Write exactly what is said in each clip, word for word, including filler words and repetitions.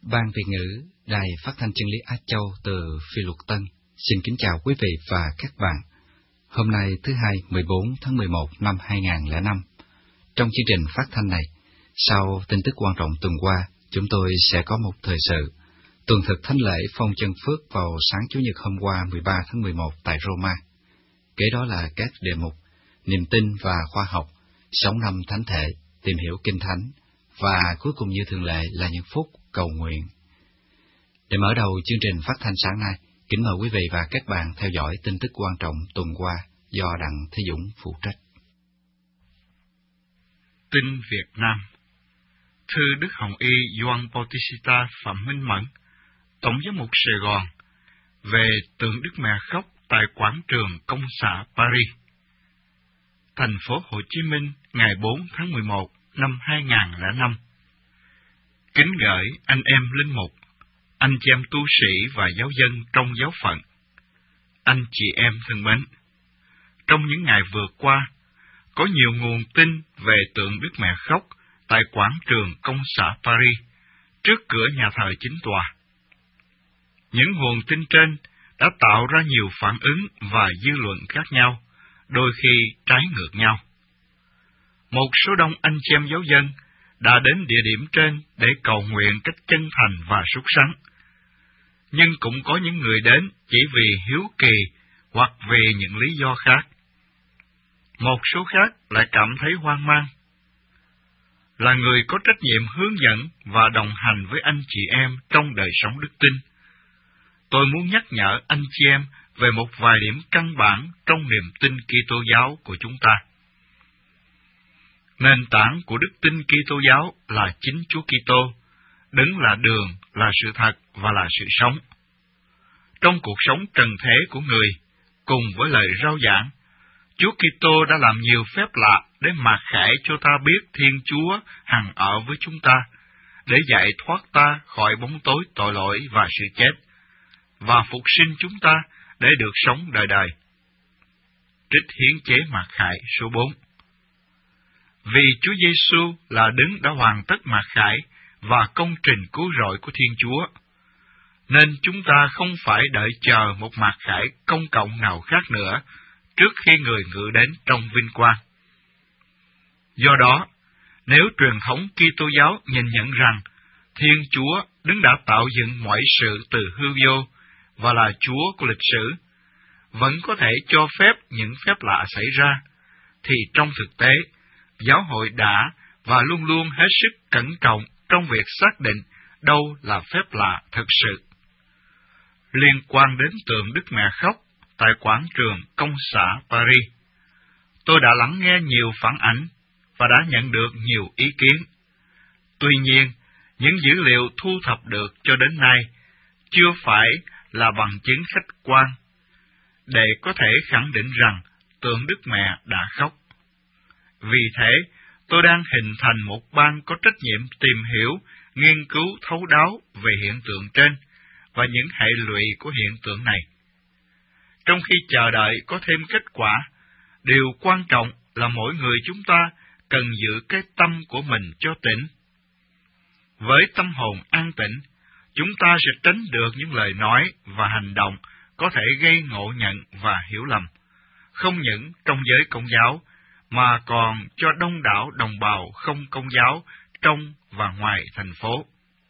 Ban Việt ngữ, Đài Phát thanh Chân lý Á Châu từ Phi Luật Tân, xin kính chào quý vị và các bạn. Hôm nay thứ Hai, mười bốn tháng mười một năm hai nghìn không trăm lẻ năm. Trong chương trình phát thanh này, sau tin tức quan trọng tuần qua, chúng tôi sẽ có một thời sự tuần thực thánh lễ Phong Chân Phước vào sáng Chủ nhật hôm qua mười ba tháng mười một tại Roma. Kế đó là các đề mục niềm tin và khoa học, sống năm thánh thể, tìm hiểu kinh thánh, và cuối cùng như thường lệ là những phút cầu nguyện. Để mở đầu chương trình phát thanh sáng nay, kính mời quý vị và các bạn theo dõi tin tức quan trọng tuần qua do Đặng Thế Dũng phụ trách. Tin Việt Nam. Thư Đức Hồng Y Gioan Bautista Phạm Minh Mẫn, Tổng giám mục Sài Gòn, về tượng Đức Mẹ khóc tại quảng trường Công xã Paris. Thành phố Hồ Chí Minh, ngày bốn tháng mười một năm hai nghìn không trăm lẻ năm. Kính gửi anh em linh mục, anh chị em tu sĩ và giáo dân trong giáo phận. Anh chị em thân mến, trong những ngày vừa qua, có nhiều nguồn tin về tượng Đức Mẹ khóc tại quảng trường Công xã Paris, trước cửa nhà thờ chính tòa. Những nguồn tin trên đã tạo ra nhiều phản ứng và dư luận khác nhau, đôi khi trái ngược nhau. Một số đông anh chị em giáo dân đã đến địa điểm trên để cầu nguyện cách chân thành và sốt sắng. Nhưng cũng có những người đến chỉ vì hiếu kỳ hoặc vì những lý do khác. Một số khác lại cảm thấy hoang mang. Là người có trách nhiệm hướng dẫn và đồng hành với anh chị em trong đời sống đức tin, tôi muốn nhắc nhở anh chị em về một vài điểm căn bản trong niềm tin Kitô giáo của chúng ta. Nền tảng của đức tin Kitô giáo là chính Chúa Kitô, Đấng là đường, là sự thật và là sự sống. Trong cuộc sống trần thế của người, cùng với lời rao giảng, Chúa Kitô đã làm nhiều phép lạ để mặc khải cho ta biết Thiên Chúa hằng ở với chúng ta, để giải thoát ta khỏi bóng tối tội lỗi và sự chết, và phục sinh chúng ta để được sống đời đời. Trích hiến chế mặc khải số bốn. Vì Chúa Giêsu là Đấng đã hoàn tất mặc khải và công trình cứu rỗi của Thiên Chúa, nên chúng ta không phải đợi chờ một mặc khải công cộng nào khác nữa trước khi người ngự đến trong vinh quang. Do đó, nếu truyền thống Kitô giáo nhìn nhận rằng Thiên Chúa Đấng đã tạo dựng mọi sự từ hư vô và là Chúa của lịch sử, vẫn có thể cho phép những phép lạ xảy ra, thì trong thực tế, giáo hội đã và luôn luôn hết sức cẩn trọng trong việc xác định đâu là phép lạ thực sự. Liên quan đến tượng Đức Mẹ khóc tại quảng trường Công xã Paris, tôi đã lắng nghe nhiều phản ảnh và đã nhận được nhiều ý kiến. Tuy nhiên, những dữ liệu thu thập được cho đến nay chưa phải là bằng chứng khách quan để có thể khẳng định rằng tượng Đức Mẹ đã khóc. Vì thế, tôi đang hình thành một ban có trách nhiệm tìm hiểu, nghiên cứu thấu đáo về hiện tượng trên và những hệ lụy của hiện tượng này. Trong khi chờ đợi có thêm kết quả, điều quan trọng là mỗi người chúng ta cần giữ cái tâm của mình cho tĩnh. Với tâm hồn an tĩnh, chúng ta sẽ tránh được những lời nói và hành động có thể gây ngộ nhận và hiểu lầm, không những trong giới Công giáo, mà còn cho đông đảo đồng bào không Công giáo trong và ngoài thành phố.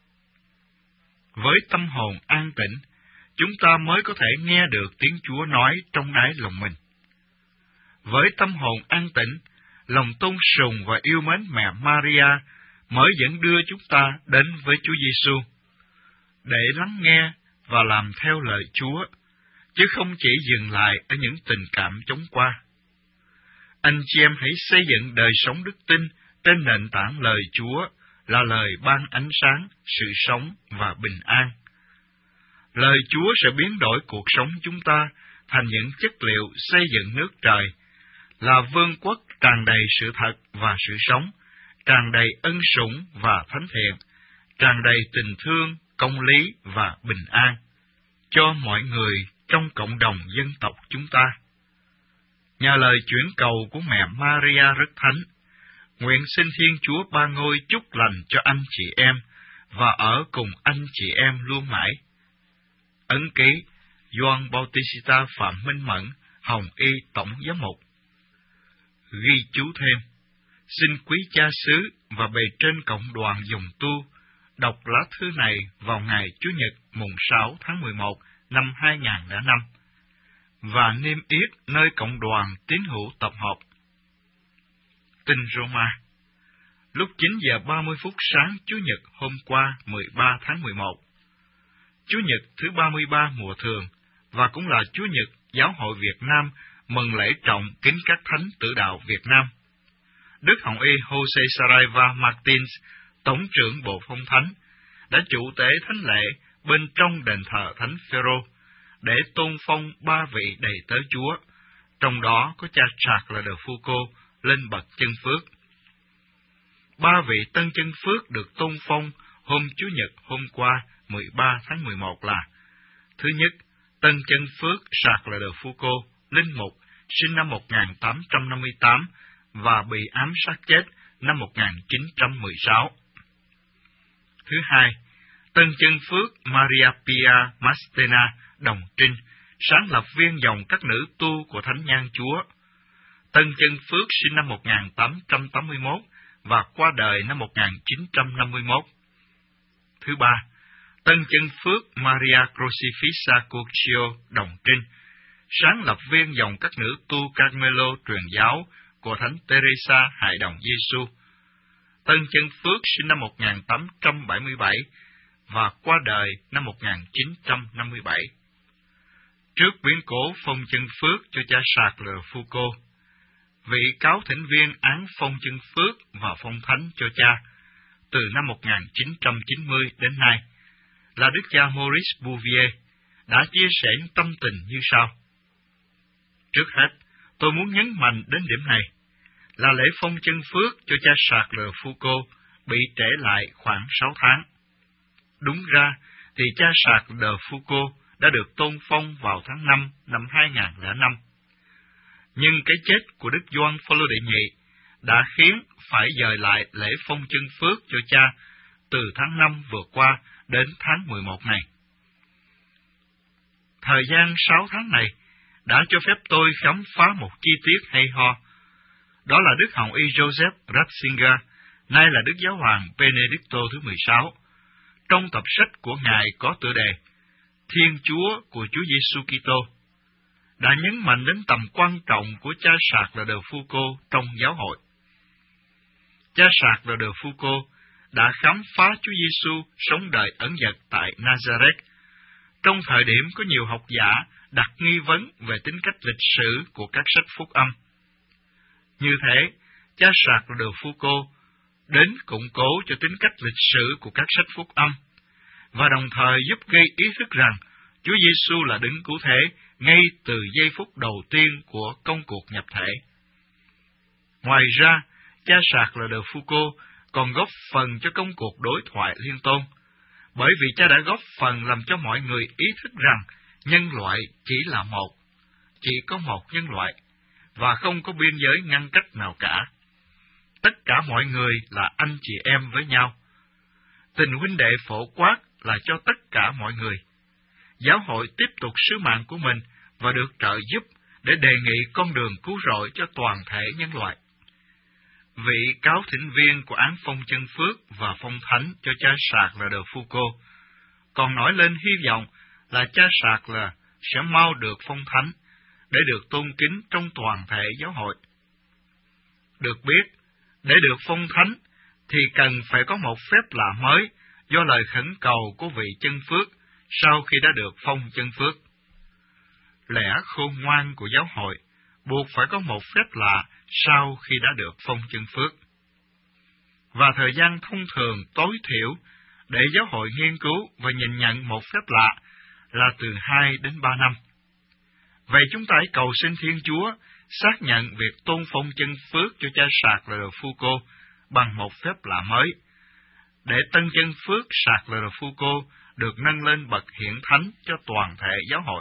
Với tâm hồn an tĩnh, chúng ta mới có thể nghe được tiếng Chúa nói trong ái lòng mình. Với tâm hồn an tĩnh, lòng tôn sùng và yêu mến mẹ Maria mới dẫn đưa chúng ta đến với Chúa Giêsu để lắng nghe và làm theo lời Chúa, chứ không chỉ dừng lại ở những tình cảm chóng qua. Anh chị em hãy xây dựng đời sống đức tin trên nền tảng lời Chúa là lời ban ánh sáng, sự sống và bình an. Lời Chúa sẽ biến đổi cuộc sống chúng ta thành những chất liệu xây dựng nước trời, là vương quốc tràn đầy sự thật và sự sống, tràn đầy ân sủng và thánh thiện, tràn đầy tình thương, công lý và bình an cho mọi người trong cộng đồng dân tộc chúng ta. Nhờ lời chuyển cầu của mẹ Maria rất thánh, nguyện xin Thiên Chúa Ba Ngôi chúc lành cho anh chị em và ở cùng anh chị em luôn mãi. Ấn ký Gioan Bautista Phạm Minh Mẫn, Hồng Y Tổng Giám mục. Ghi chú thêm, xin quý cha xứ và bề trên cộng đoàn dùng tu đọc lá thư này vào ngày Chủ nhật mùng sáu tháng mười một năm hai nghìn không trăm lẻ năm và niêm yết nơi cộng đoàn tín hữu tập hợp. Tin Roma. Lúc chín giờ ba mươi phút sáng Chủ nhật hôm qua mười ba tháng mười một, Chủ nhật thứ ba mươi ba mùa thường và cũng là Chủ nhật Giáo hội Việt Nam mừng lễ trọng kính các thánh tử đạo Việt Nam. Đức Hồng Y Jose Saraiva Martins, Tổng trưởng Bộ Phong Thánh, đã chủ tế thánh lễ bên trong đền thờ Thánh Phêrô để tôn phong ba vị đầy tớ Chúa, trong đó có cha Charles de Foucauld lên bậc chân phước. Ba vị tân chân phước được tôn phong hôm Chủ nhật hôm qua mười ba tháng mười một là: thứ nhất, tân chân phước Charles de Foucauld, linh mục, sinh năm một nghìn tám trăm năm mươi tám và bị ám sát chết năm một nghìn chín trăm mười sáu. Thứ hai, tân chân phước Maria Pia Mastena, đồng trinh, sáng lập viên dòng các nữ tu của Thánh Nhan Chúa. Tân chân phước sinh năm một nghìn tám trăm tám mươi mốt và qua đời năm một nghìn chín trăm năm mươi mốt. Thứ ba, tân chân phước Maria Crucifissa Curcio, đồng trinh, sáng lập viên dòng các nữ tu Carmelo truyền giáo của Thánh Teresa Hài Đồng Giêsu. Tân chân phước sinh năm một nghìn tám trăm bảy mươi bảy và qua đời năm một nghìn chín trăm năm mươi bảy. Trước biến cố phong chân phước cho cha Charles de Foucauld, vị cáo thỉnh viên án phong chân phước và phong thánh cho cha từ năm một nghìn chín trăm chín mươi đến nay là đức cha Maurice Bouvier đã chia sẻ tâm tình như sau. Trước hết, tôi muốn nhấn mạnh đến điểm này là lễ phong chân phước cho cha Charles de Foucauld bị trễ lại khoảng sáu tháng. Đúng ra thì cha Charles de Foucauld đã được tôn phong vào tháng năm năm hai nghìn không trăm lẻ năm. Nhưng cái chết của Đức Gioan Phaolô đệ nhị đã khiến phải dời lại lễ phong chân phước cho cha từ tháng năm vừa qua đến tháng mười một này. Thời gian sáu tháng này đã cho phép tôi khám phá một chi tiết hay ho. Đó là Đức Hồng Y Joseph Ratzinger, nay là Đức Giáo hoàng Benedicto thứ mười sáu, trong tập sách của Ngài có tựa đề Thiên Chúa của Chúa Giêsu Kitô, đã nhấn mạnh đến tầm quan trọng của cha Charles de Foucauld trong giáo hội. Cha Charles de Foucauld đã khám phá Chúa Giêsu sống đời ẩn dật tại Nazareth, trong thời điểm có nhiều học giả đặt nghi vấn về tính cách lịch sử của các sách phúc âm. Như thế, cha Charles de Foucauld đến củng cố cho tính cách lịch sử của các sách phúc âm, và đồng thời giúp gây ý thức rằng Chúa Giêsu là đấng cứu thế ngay từ giây phút đầu tiên của công cuộc nhập thể. Ngoài ra, cha Charles de Foucauld còn góp phần cho công cuộc đối thoại liên tôn, bởi vì cha đã góp phần làm cho mọi người ý thức rằng nhân loại chỉ là một, chỉ có một nhân loại, và không có biên giới ngăn cách nào cả. Tất cả mọi người là anh chị em với nhau. Tình huynh đệ phổ quát là cho tất cả mọi người. Giáo hội tiếp tục sứ mạng của mình và được trợ giúp để đề nghị con đường cứu rỗi cho toàn thể nhân loại. Vị cáo thỉnh viên của án phong chân phước và phong thánh cho cha Charles de Foucauld còn nói lên hy vọng là cha Charles sẽ mau được phong thánh để được tôn kính trong toàn thể giáo hội. Được biết, để được phong thánh thì cần phải có một phép lạ mới do lời khẩn cầu của vị chân phước sau khi đã được phong chân phước. Lẽ khôn ngoan của giáo hội buộc phải có một phép lạ sau khi đã được phong chân phước. Và thời gian thông thường tối thiểu để giáo hội nghiên cứu và nhìn nhận một phép lạ là từ hai đến ba năm. Vậy chúng ta hãy cầu xin Thiên Chúa xác nhận việc tôn phong chân phước cho cha Charles de Foucauld bằng một phép lạ mới, để tân chân phước Charles de Foucauld được nâng lên bậc hiển thánh cho toàn thể giáo hội.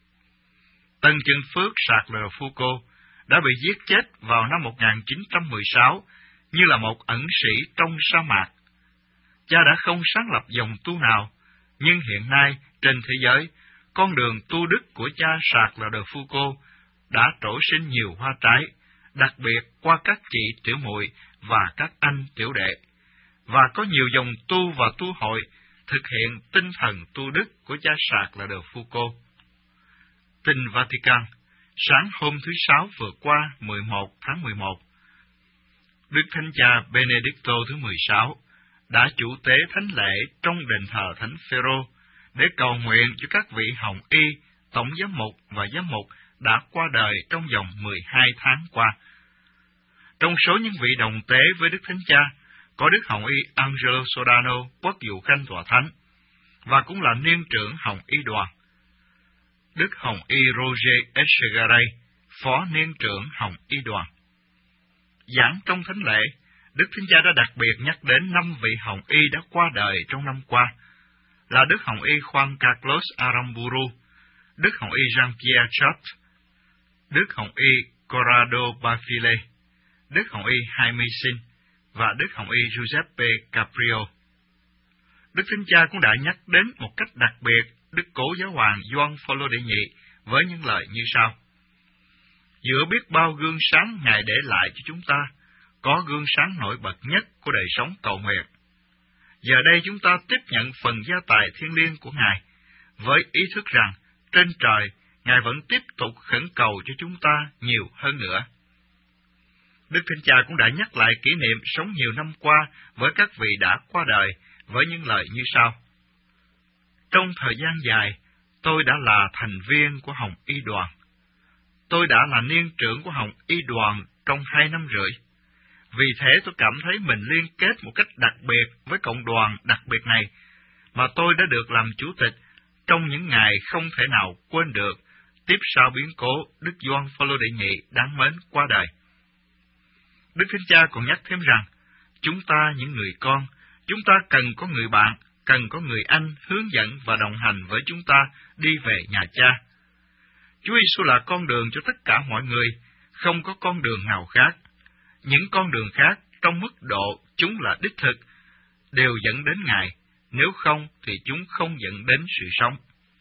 Tân chân phước Charles de Foucauld đã bị giết chết vào năm một nghìn chín trăm mười sáu như là một ẩn sĩ trong sa mạc. Cha đã không sáng lập dòng tu nào, nhưng hiện nay trên thế giới, con đường tu đức của cha Sạc là Đời Phu-cô đã trổ sinh nhiều hoa trái, đặc biệt qua các chị tiểu muội và các anh tiểu đệ, và có nhiều dòng tu và tu hội thực hiện tinh thần tu đức của cha Sạc là Đời Phu-cô. Tin Vatican, sáng hôm thứ Sáu vừa qua mười một tháng mười một, Đức Thánh Cha Benedicto thứ mười sáu đã chủ tế thánh lễ trong đền thờ Thánh Phêrô để cầu nguyện cho các vị hồng y, tổng giám mục và giám mục đã qua đời trong vòng mười hai tháng qua. Trong số những vị đồng tế với Đức Thánh Cha, có Đức Hồng Y Angelo Sodano, quốc vụ khanh tòa thánh, và cũng là niên trưởng Hồng Y đoàn. Đức Hồng Y Roger Echegaray, phó niên trưởng Hồng Y đoàn. Giảng trong thánh lễ, Đức Thánh Cha đã đặc biệt nhắc đến năm vị Hồng Y đã qua đời trong năm qua, là Đức Hồng Y Juan Carlos Aramburu, Đức Hồng Y Jean-Pierre Chart, Đức Hồng Y Corrado Bafile, Đức Hồng Y Jaime Sin và Đức Hồng Y Giuseppe Caprio. Đức Thánh Cha cũng đã nhắc đến một cách đặc biệt Đức Cố Giáo hoàng Gioan Phaolô đệ nhị với những lời như sau: giữa biết bao gương sáng Ngài để lại cho chúng ta, có gương sáng nổi bật nhất của đời sống cầu nguyện. Giờ đây chúng ta tiếp nhận phần gia tài thiêng liêng của Ngài, với ý thức rằng trên trời Ngài vẫn tiếp tục khẩn cầu cho chúng ta nhiều hơn nữa. Đức Thánh Cha cũng đã nhắc lại kỷ niệm sống nhiều năm qua với các vị đã qua đời với những lời như sau: trong thời gian dài, tôi đã là thành viên của Hồng Y đoàn. Tôi đã là niên trưởng của Hồng Y đoàn trong hai năm rưỡi. Vì thế tôi cảm thấy mình liên kết một cách đặc biệt với cộng đoàn đặc biệt này, mà tôi đã được làm chủ tịch trong những ngày không thể nào quên được, tiếp sau biến cố Đức Gioan Phaolô đệ nhị đáng mến qua đời. Đức Thánh Cha còn nhắc thêm rằng, chúng ta những người con, chúng ta cần có người bạn, cần có người anh hướng dẫn và đồng hành với chúng ta đi về nhà Cha. Chúa Giêsu là con đường cho tất cả mọi người, không có con đường nào khác. Những con đường khác, trong mức độ chúng là đích thực, đều dẫn đến Ngài, nếu không thì chúng không dẫn đến sự sống.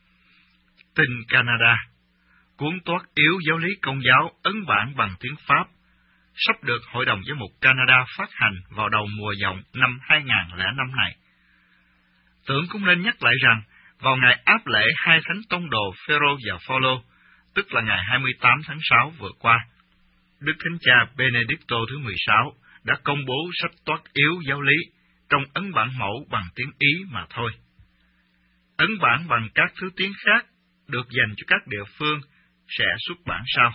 Tin Canada, cuốn toát yếu giáo lý Công giáo ấn bản bằng tiếng Pháp, sắp được Hội đồng Giám mục Canada phát hành vào đầu mùa dòng năm hai nghìn không trăm lẻ năm này. Tưởng cũng nên nhắc lại rằng, vào ngày áp lễ hai thánh tông đồ Phêrô và Phaolô, tức là ngày hai mươi tám tháng sáu vừa qua, Đức Thánh Cha Benedicto thứ mười sáu đã công bố sách toát yếu giáo lý trong ấn bản mẫu bằng tiếng Ý mà thôi. Ấn bản bằng các thứ tiếng khác được dành cho các địa phương sẽ xuất bản sau.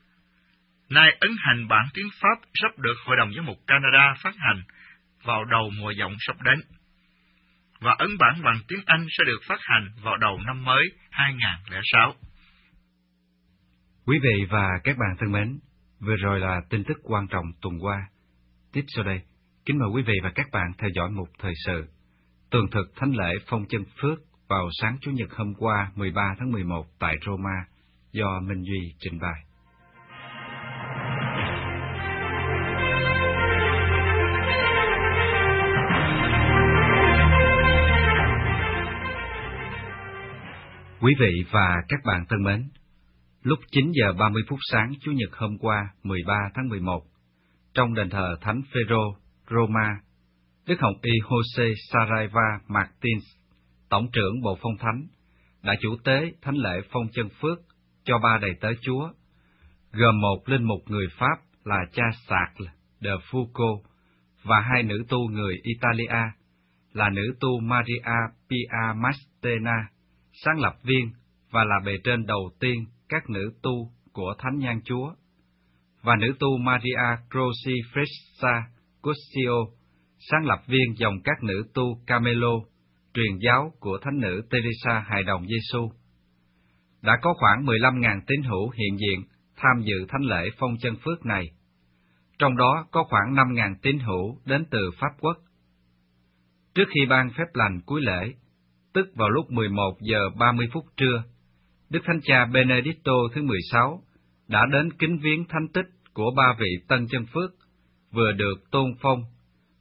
Nay ấn hành bản tiếng Pháp sắp được Hội đồng Giám mục Canada phát hành vào đầu mùa dòng sắp đến, và ấn bản bằng tiếng Anh sẽ được phát hành vào đầu năm mới hai nghìn không trăm lẻ sáu. Quý vị và các bạn thân mến, vừa rồi là tin tức quan trọng tuần qua. Tiếp sau đây, kính mời quý vị và các bạn theo dõi một thời sự tường thực thánh lễ Phong Chân Phước vào sáng Chủ nhật hôm qua mười ba tháng mười một tại Roma do Minh Duy trình bày. Quý vị và các bạn thân mến, lúc chín giờ ba mươi phút sáng Chủ nhật hôm qua mười ba tháng mười một, trong đền thờ Thánh Phêrô, Roma, Đức Hồng Y Jose Saraiva Martins, Tổng trưởng Bộ Phong Thánh, đã chủ tế thánh lễ Phong Chân Phước cho ba đầy tớ Chúa, gồm một linh mục người Pháp là cha Charles de Foucault và hai nữ tu người Italia là nữ tu Maria Pia Mastena, sáng lập viên và là bề trên đầu tiên các nữ tu của Thánh Nhan Chúa, và nữ tu Maria Crucifissa Cusio, sáng lập viên dòng các nữ tu Carmelo, truyền giáo của Thánh nữ Teresa Hài đồng Giêsu. Đã có khoảng mười lăm nghìn tín hữu hiện diện tham dự thánh lễ Phong Chân Phước này, trong đó có khoảng năm nghìn tín hữu đến từ Pháp Quốc. Trước khi ban phép lành cuối lễ, tức vào lúc mười một giờ ba mươi phút trưa, Đức Thánh Cha Benedicto thứ mười sáu đã đến kính viếng thánh tích của ba vị Tân Chân Phước vừa được tôn phong,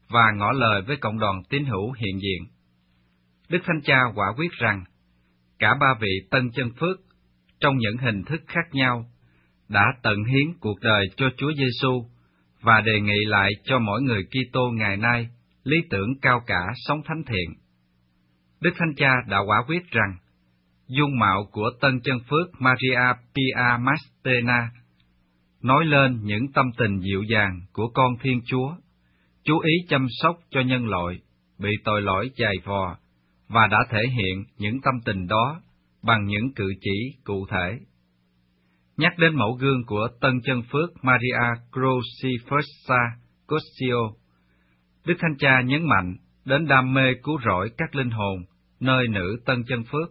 và ngỏ lời với cộng đoàn tín hữu hiện diện. Đức Thánh Cha quả quyết rằng, cả ba vị Tân Chân Phước, trong những hình thức khác nhau, đã tận hiến cuộc đời cho Chúa Giêsu và đề nghị lại cho mỗi người Kitô ngày nay lý tưởng cao cả sống thánh thiện. Đức Thánh Cha đã quả quyết rằng, dung mạo của Tân Chân Phước Maria Pia Mastena nói lên những tâm tình dịu dàng của con Thiên Chúa, chú ý chăm sóc cho nhân loại bị tội lỗi dày vò, và đã thể hiện những tâm tình đó bằng những cử chỉ cụ thể. Nhắc đến mẫu gương của Tân Chân Phước Maria Crucifissa Cosio, Đức Thánh Cha nhấn mạnh đến đam mê cứu rỗi các linh hồn nơi nữ Tân Chân Phước.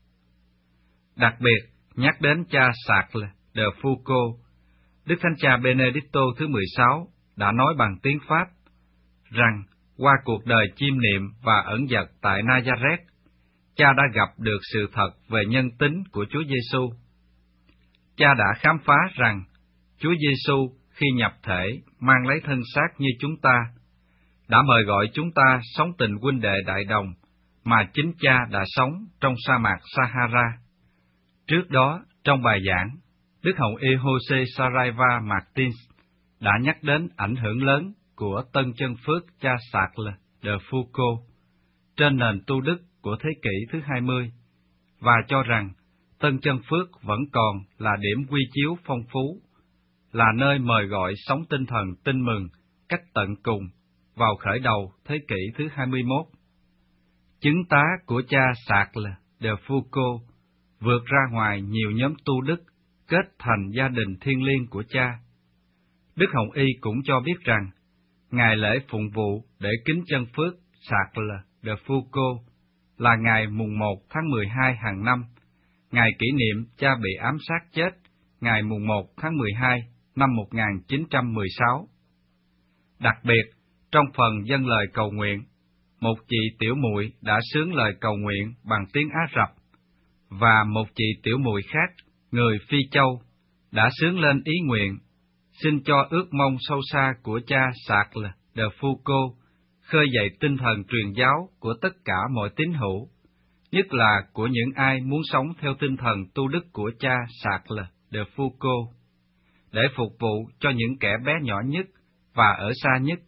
Đặc biệt, nhắc đến cha Charles de Foucault, Đức Thánh Cha Benedicto thứ mười sáu đã nói bằng tiếng Pháp rằng qua cuộc đời chiêm niệm và ẩn dật tại Nazareth, cha đã gặp được sự thật về nhân tính của Chúa Giêsu. Cha đã khám phá rằng Chúa Giêsu khi nhập thể mang lấy thân xác như chúng ta, đã mời gọi chúng ta sống tình huynh đệ đại đồng mà chính cha đã sống trong sa mạc Sahara. Trước đó, trong bài giảng, Đức Hồng Y Jose Saraiva Martins đã nhắc đến ảnh hưởng lớn của Tân Chân Phước cha Charles de Foucault trên nền tu đức của thế kỷ thứ hai mươi, và cho rằng Tân Chân Phước vẫn còn là điểm quy chiếu phong phú, là nơi mời gọi sống tinh thần tin mừng cách tận cùng vào khởi đầu thế kỷ thứ hai mươi mốt. Chứng tá của cha Charles de Foucault vượt ra ngoài nhiều nhóm tu đức kết thành gia đình thiêng liêng của cha. Đức Hồng Y cũng cho biết rằng, ngày lễ phụng vụ để kính chân phước Charles de Foucault là ngày mùng một tháng mười hai hàng năm, ngày kỷ niệm cha bị ám sát chết ngày mùng một tháng mười hai năm một nghìn chín trăm mười sáu. Đặc biệt, trong phần dâng lời cầu nguyện, một chị tiểu muội đã xướng lời cầu nguyện bằng tiếng Ả Rập, và một chị tiểu muội khác, người Phi Châu, đã xướng lên ý nguyện, xin cho ước mong sâu xa của cha Charles de Foucault khơi dậy tinh thần truyền giáo của tất cả mọi tín hữu, nhất là của những ai muốn sống theo tinh thần tu đức của cha Charles de Foucault, để phục vụ cho những kẻ bé nhỏ nhất và ở xa nhất.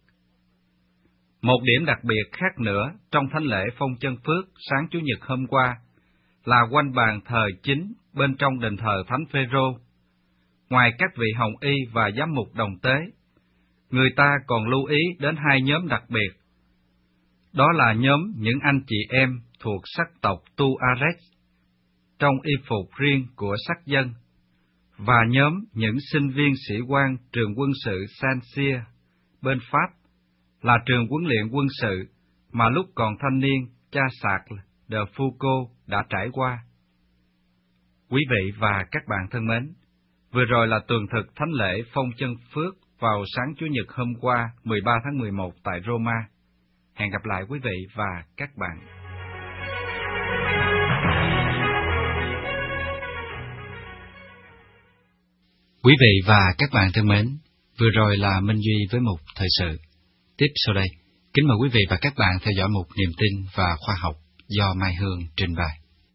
Một điểm đặc biệt khác nữa trong thánh lễ phong chân phước sáng Chủ nhật hôm qua là quanh bàn thờ chính bên trong đền thờ Thánh Phêrô. Ngoài các vị hồng y và giám mục đồng tế, người ta còn lưu ý đến hai nhóm đặc biệt. Đó là nhóm những anh chị em thuộc sắc tộc Tuareg, trong y phục riêng của sắc dân, và nhóm những sinh viên sĩ quan trường quân sự Saint-Cyr bên Pháp, là trường huấn luyện quân sự mà lúc còn thanh niên cha Charles de Foucault đã trải qua. Quý vị và các bạn thân mến, vừa rồi là tường thực thánh lễ phong chân phước vào sáng Chủ nhật hôm qua mười ba tháng mười một tại Roma. Hẹn gặp lại quý vị và các bạn. Quý vị và các bạn thân mến, vừa rồi là Minh Duy với mục thời sự. Tiếp sau đây, kính mời quý vị và các bạn theo dõi mục Niềm tin và khoa học do Mai Hương trình bày.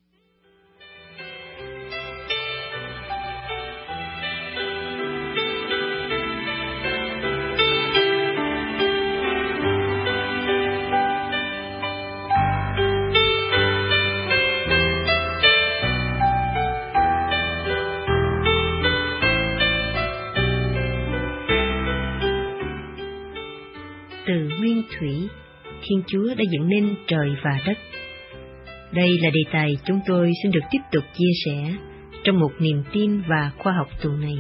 Từ nguyên thủy, Thiên Chúa đã dựng nên trời và đất. Đây là đề tài chúng tôi xin được tiếp tục chia sẻ trong một niềm tin và khoa học tuần này.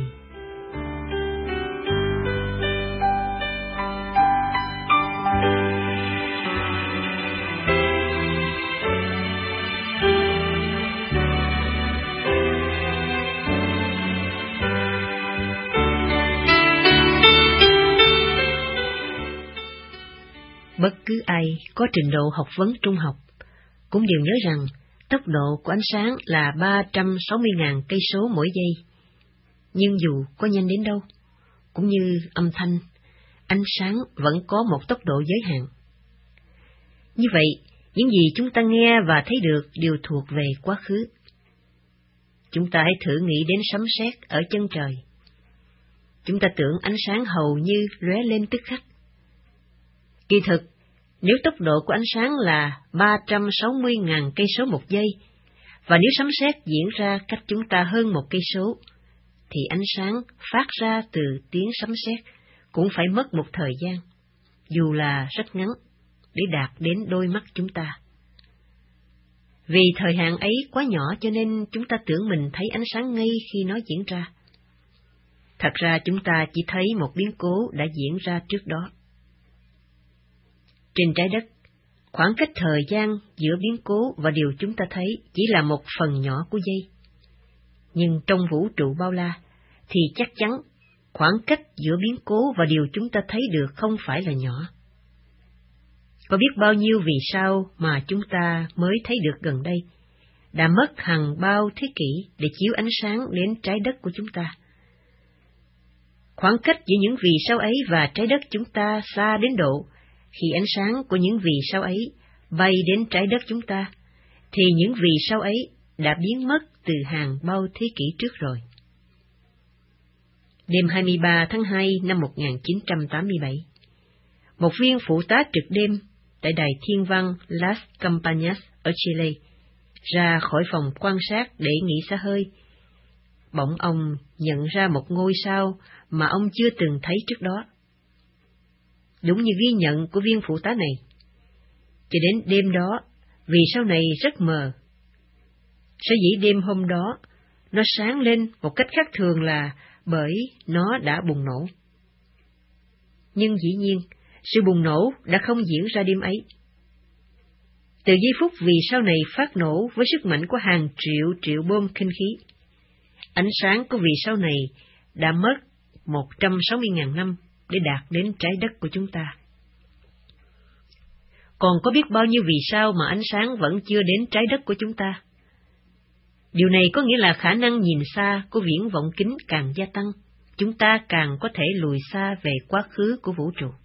Bất cứ ai có trình độ học vấn trung học cũng đều nhớ rằng tốc độ của ánh sáng là ba trăm sáu mươi nghìn cây số mỗi giây. Nhưng dù có nhanh đến đâu, cũng như âm thanh, ánh sáng vẫn có một tốc độ giới hạn. Như vậy, những gì chúng ta nghe và thấy được đều thuộc về quá khứ. Chúng ta hãy thử nghĩ đến sấm sét ở chân trời. Chúng ta tưởng ánh sáng hầu như lóe lên tức khắc. Kỳ thực, nếu tốc độ của ánh sáng là ba trăm sáu mươi nghìn cây số một giây, và nếu sấm sét diễn ra cách chúng ta hơn một cây số, thì ánh sáng phát ra từ tiếng sấm sét cũng phải mất một thời gian, dù là rất ngắn, để đạt đến đôi mắt chúng ta. Vì thời hạn ấy quá nhỏ cho nên chúng ta tưởng mình thấy ánh sáng ngay khi nó diễn ra. Thật ra chúng ta chỉ thấy một biến cố đã diễn ra trước đó. Trên trái đất, khoảng cách thời gian giữa biến cố và điều chúng ta thấy chỉ là một phần nhỏ của giây. Nhưng trong vũ trụ bao la, thì chắc chắn khoảng cách giữa biến cố và điều chúng ta thấy được không phải là nhỏ. Có biết bao nhiêu vì sao mà chúng ta mới thấy được gần đây, đã mất hàng bao thế kỷ để chiếu ánh sáng đến trái đất của chúng ta. Khoảng cách giữa những vì sao ấy và trái đất chúng ta xa đến độ, khi ánh sáng của những vì sao ấy bay đến trái đất chúng ta, thì những vì sao ấy đã biến mất từ hàng bao thế kỷ trước rồi. Đêm hai mươi ba tháng hai năm một nghìn chín trăm tám mươi bảy, một viên phụ tá trực đêm tại đài thiên văn Las Campanas ở Chile ra khỏi phòng quan sát để nghỉ xả hơi. Bỗng ông nhận ra một ngôi sao mà ông chưa từng thấy trước đó. Đúng như ghi nhận của viên phụ tá này, cho đến đêm đó, vì sao này rất mờ. Sở dĩ đêm hôm đó nó sáng lên một cách khác thường là bởi nó đã bùng nổ. Nhưng dĩ nhiên, sự bùng nổ đã không diễn ra đêm ấy. Từ giây phút vì sao này phát nổ với sức mạnh của hàng triệu triệu bom kinh khí, ánh sáng của vì sao này đã mất một trăm sáu mươi nghìn năm để đạt đến trái đất của chúng ta. Còn có biết bao nhiêu vì sao mà ánh sáng vẫn chưa đến trái đất của chúng ta. Điều này có nghĩa là khả năng nhìn xa của viễn vọng kính càng gia tăng, chúng ta càng có thể lùi xa về quá khứ của vũ trụ.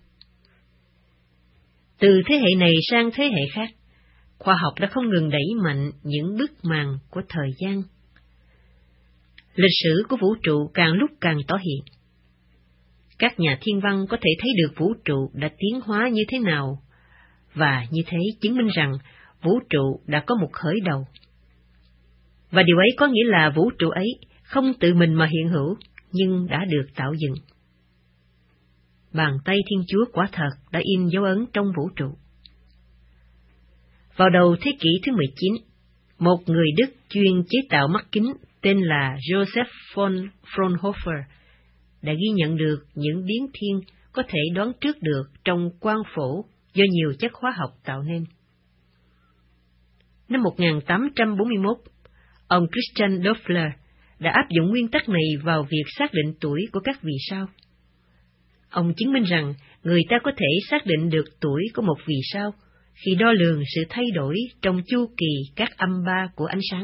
Từ thế hệ này sang thế hệ khác, khoa học đã không ngừng đẩy mạnh những bức màn của thời gian. Lịch sử của vũ trụ càng lúc càng tỏ hiện. Các nhà thiên văn có thể thấy được vũ trụ đã tiến hóa như thế nào, và như thế chứng minh rằng vũ trụ đã có một khởi đầu. Và điều ấy có nghĩa là vũ trụ ấy không tự mình mà hiện hữu, nhưng đã được tạo dựng. Bàn tay Thiên Chúa quả thật đã in dấu ấn trong vũ trụ. Vào đầu thế kỷ thứ mười chín, một người Đức chuyên chế tạo mắt kính tên là Joseph von Fraunhofer đã ghi nhận được những biến thiên có thể đoán trước được trong quang phổ do nhiều chất hóa học tạo nên. Năm một nghìn tám trăm bốn mươi mốt, ông Christian Doppler đã áp dụng nguyên tắc này vào việc xác định tuổi của các vì sao. Ông chứng minh rằng người ta có thể xác định được tuổi của một vì sao khi đo lường sự thay đổi trong chu kỳ các âm ba của ánh sáng.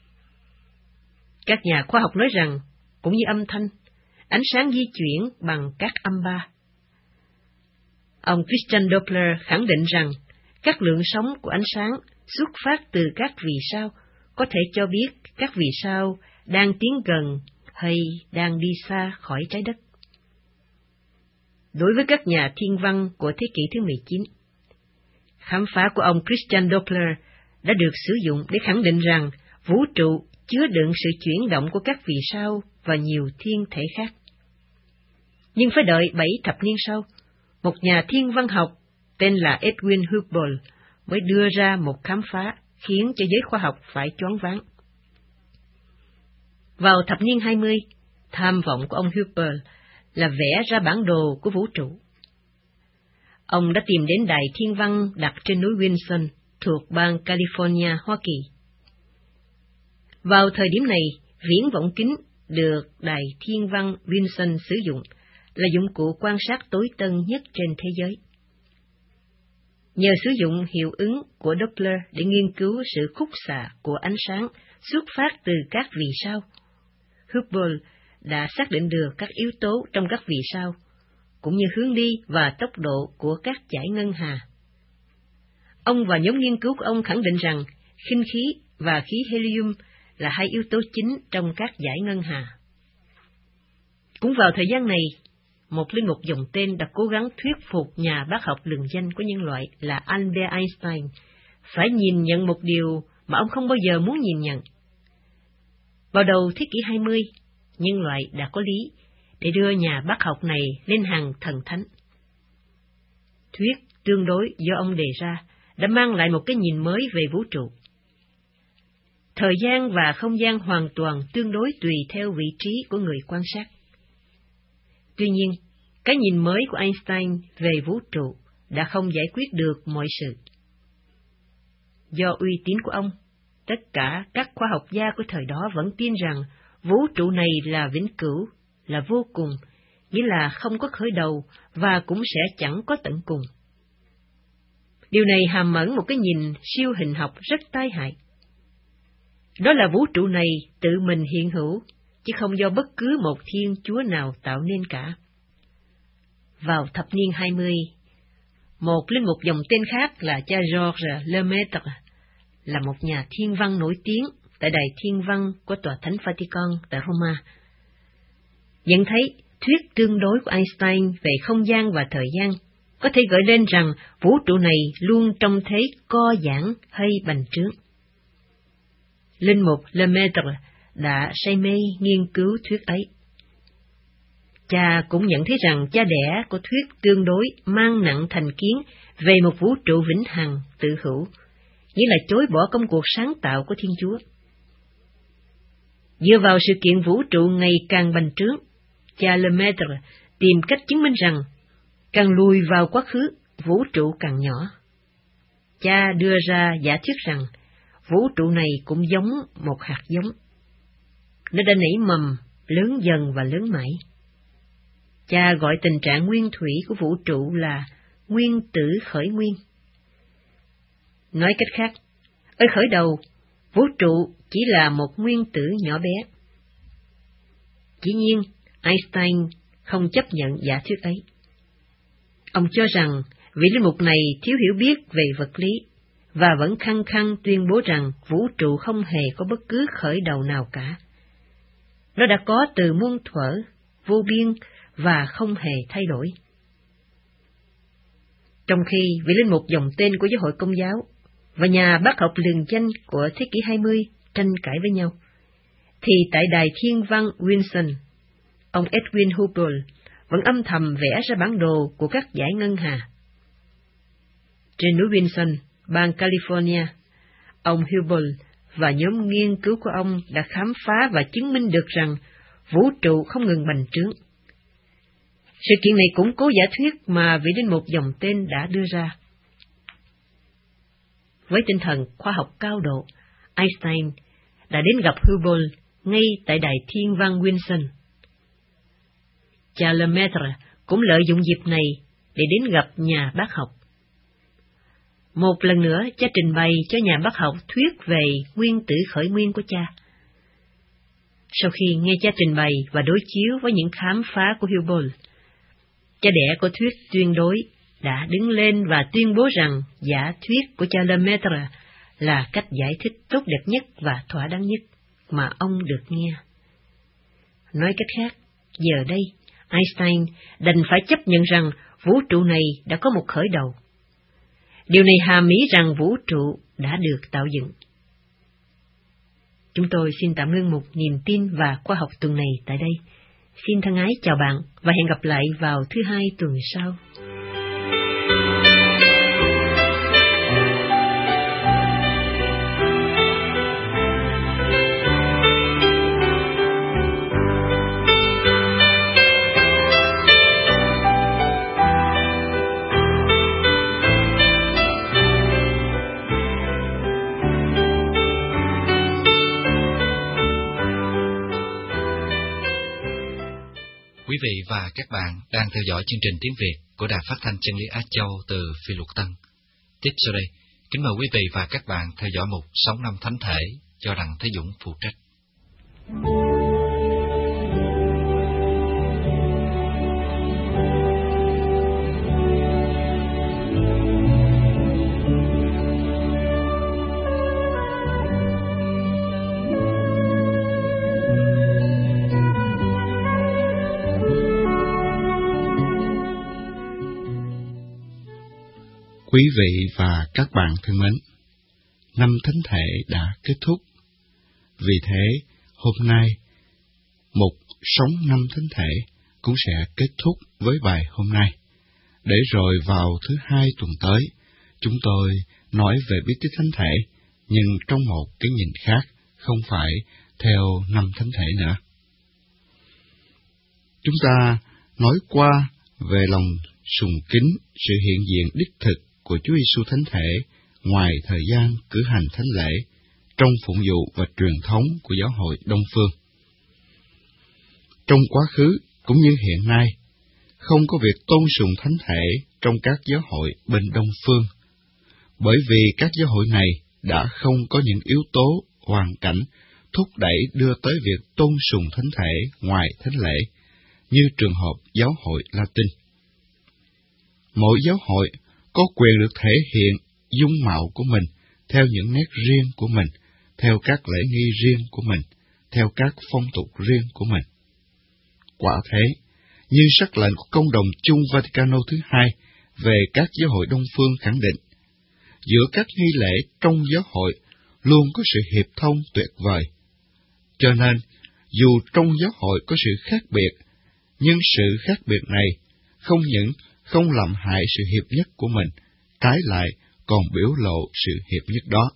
Các nhà khoa học nói rằng, cũng như âm thanh, ánh sáng di chuyển bằng các âm ba. Ông Christian Doppler khẳng định rằng các lượng sóng của ánh sáng xuất phát từ các vì sao có thể cho biết các vì sao đang tiến gần hay đang đi xa khỏi trái đất. Đối với các nhà thiên văn của thế kỷ thứ mười chín, khám phá của ông Christian Doppler đã được sử dụng để khẳng định rằng vũ trụ chứa đựng sự chuyển động của các vì sao và nhiều thiên thể khác. Nhưng phải đợi bảy thập niên sau, một nhà thiên văn học tên là Edwin Hubble mới đưa ra một khám phá khiến cho giới khoa học phải choáng váng. Vào thập niên hai mươi, tham vọng của ông Hubble là vẽ ra bản đồ của vũ trụ. Ông đã tìm đến đài thiên văn đặt trên núi Wilson thuộc bang California, Hoa Kỳ. Vào thời điểm này, viễn vọng kính được đài thiên văn Wilson sử dụng là dụng cụ quan sát tối tân nhất trên thế giới. Nhờ sử dụng hiệu ứng của Doppler để nghiên cứu sự khúc xạ của ánh sáng xuất phát từ các vì sao, Hubble đã xác định được các yếu tố trong các vì sao, cũng như hướng đi và tốc độ của các dải ngân hà. Ông và nhóm nghiên cứu của ông khẳng định rằng khinh khí và khí helium là hai yếu tố chính trong các dải ngân hà. Cũng vào thời gian này, một linh mục dòng tên đã cố gắng thuyết phục nhà bác học lừng danh của nhân loại là Albert Einstein phải nhìn nhận một điều mà ông không bao giờ muốn nhìn nhận. Vào đầu thế kỷ hai mươi, nhân loại đã có lý để đưa nhà bác học này lên hàng thần thánh. Thuyết tương đối do ông đề ra đã mang lại một cái nhìn mới về vũ trụ. Thời gian và không gian hoàn toàn tương đối tùy theo vị trí của người quan sát. Tuy nhiên, cái nhìn mới của Einstein về vũ trụ đã không giải quyết được mọi sự. Do uy tín của ông, tất cả các khoa học gia của thời đó vẫn tin rằng vũ trụ này là vĩnh cửu, là vô cùng, nghĩa là không có khởi đầu và cũng sẽ chẳng có tận cùng. Điều này hàm ẩn một cái nhìn siêu hình học rất tai hại. Đó là vũ trụ này tự mình hiện hữu, chứ không do bất cứ một thiên chúa nào tạo nên cả. Vào thập niên hai mươi, một linh mục dòng tên khác là cha Georges Lemaitre, là một nhà thiên văn nổi tiếng tại đài thiên văn của Tòa Thánh Vatican tại Roma, nhận thấy thuyết tương đối của Einstein về không gian và thời gian có thể gợi lên rằng vũ trụ này luôn trong thế co giãn hay bành trướng. Linh mục Lemaitre đã say mê nghiên cứu thuyết ấy. Cha cũng nhận thấy rằng cha đẻ của thuyết tương đối mang nặng thành kiến về một vũ trụ vĩnh hằng tự hữu, nghĩa là chối bỏ công cuộc sáng tạo của Thiên Chúa. Dựa vào sự kiện vũ trụ ngày càng bành trướng, cha Lemaitre tìm cách chứng minh rằng càng lùi vào quá khứ, vũ trụ càng nhỏ. Cha đưa ra giả thuyết rằng vũ trụ này cũng giống một hạt giống. Nó đã nảy mầm, lớn dần và lớn mãi. Cha gọi tình trạng nguyên thủy của vũ trụ là nguyên tử khởi nguyên. Nói cách khác, ở khởi đầu, vũ trụ chỉ là một nguyên tử nhỏ bé. Dĩ nhiên, Einstein không chấp nhận giả thuyết ấy. Ông cho rằng vị linh mục này thiếu hiểu biết về vật lý, và vẫn khăng khăng tuyên bố rằng vũ trụ không hề có bất cứ khởi đầu nào cả. Nó đã có từ muôn thuở, vô biên, và không hề thay đổi. Trong khi vị linh mục dòng tên của giáo hội Công giáo và nhà bác học lừng danh của thế kỷ hai mươi tranh cãi với nhau, thì tại đài thiên văn Wilson, ông Edwin Hubble vẫn âm thầm vẽ ra bản đồ của các dải ngân hà. Trên núi Wilson, bang California, ông Hubble và nhóm nghiên cứu của ông đã khám phá và chứng minh được rằng vũ trụ không ngừng bành trướng. Sự kiện này củng cố giả thuyết mà vị linh mục dòng tên đã đưa ra. Với tinh thần khoa học cao độ, Einstein đã đến gặp Hubble ngay tại đài thiên văn Wilson. Cha Lemaitre cũng lợi dụng dịp này để đến gặp nhà bác học. Một lần nữa, cha trình bày cho nhà bác học thuyết về nguyên tử khởi nguyên của cha. Sau khi nghe cha trình bày và đối chiếu với những khám phá của Hubble, cha đẻ của thuyết tuyên đối đã đứng lên và tuyên bố rằng giả thuyết của cha Lemaitre là cách giải thích tốt đẹp nhất và thỏa đáng nhất mà ông được nghe. Nói cách khác, giờ đây, Einstein đành phải chấp nhận rằng vũ trụ này đã có một khởi đầu. Điều này hàm ý rằng vũ trụ đã được tạo dựng. Chúng tôi xin tạm ngưng một niềm tin và khoa học tuần này tại đây. Xin thân ái chào bạn và hẹn gặp lại vào thứ hai tuần sau. Quý vị và các bạn đang theo dõi chương trình tiếng Việt của Đài Phát thanh Chân lý Á Châu từ Phi Luật Tân. Tiếp sau đây, kính mời quý vị và các bạn theo dõi mục Sống năm Thánh Thể do Đặng Thế Dũng phụ trách. Quý vị và các bạn thân mến, năm thánh thể đã kết thúc. Vì thế, hôm nay, mục Sống năm thánh thể cũng sẽ kết thúc với bài hôm nay. Để rồi vào thứ hai tuần tới, chúng tôi nói về bí tích thánh thể, nhưng trong một cái nhìn khác, không phải theo năm thánh thể nữa. Chúng ta nói qua về lòng sùng kính sự hiện diện đích thực của Chúa Giêsu thánh thể ngoài thời gian cử hành thánh lễ trong phụng vụ và truyền thống của giáo hội Đông phương. Trong quá khứ cũng như hiện nay, không có việc tôn sùng thánh thể trong các giáo hội bên Đông phương, bởi vì các giáo hội này đã không có những yếu tố hoàn cảnh thúc đẩy đưa tới việc tôn sùng thánh thể ngoài thánh lễ, như trường hợp giáo hội Latin. Mỗi giáo hội có quyền được thể hiện dung mạo của mình theo những nét riêng của mình, theo các lễ nghi riêng của mình, theo các phong tục riêng của mình. Quả thế, như sắc lệnh của Công đồng chung Vaticano thứ hai về các giáo hội Đông phương khẳng định, giữa các nghi lễ trong giáo hội luôn có sự hiệp thông tuyệt vời. Cho nên, dù trong giáo hội có sự khác biệt, nhưng sự khác biệt này không những không làm hại sự hiệp nhất của mình, trái lại còn biểu lộ sự hiệp nhất đó.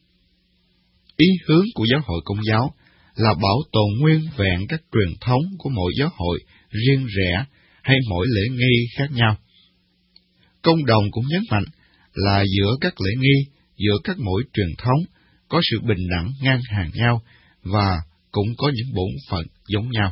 Ý hướng của giáo hội Công giáo là bảo tồn nguyên vẹn các truyền thống của mỗi giáo hội riêng rẽ hay mỗi lễ nghi khác nhau. Công đồng cũng nhấn mạnh là giữa các lễ nghi, giữa các mỗi truyền thống có sự bình đẳng ngang hàng nhau và cũng có những bổn phận giống nhau.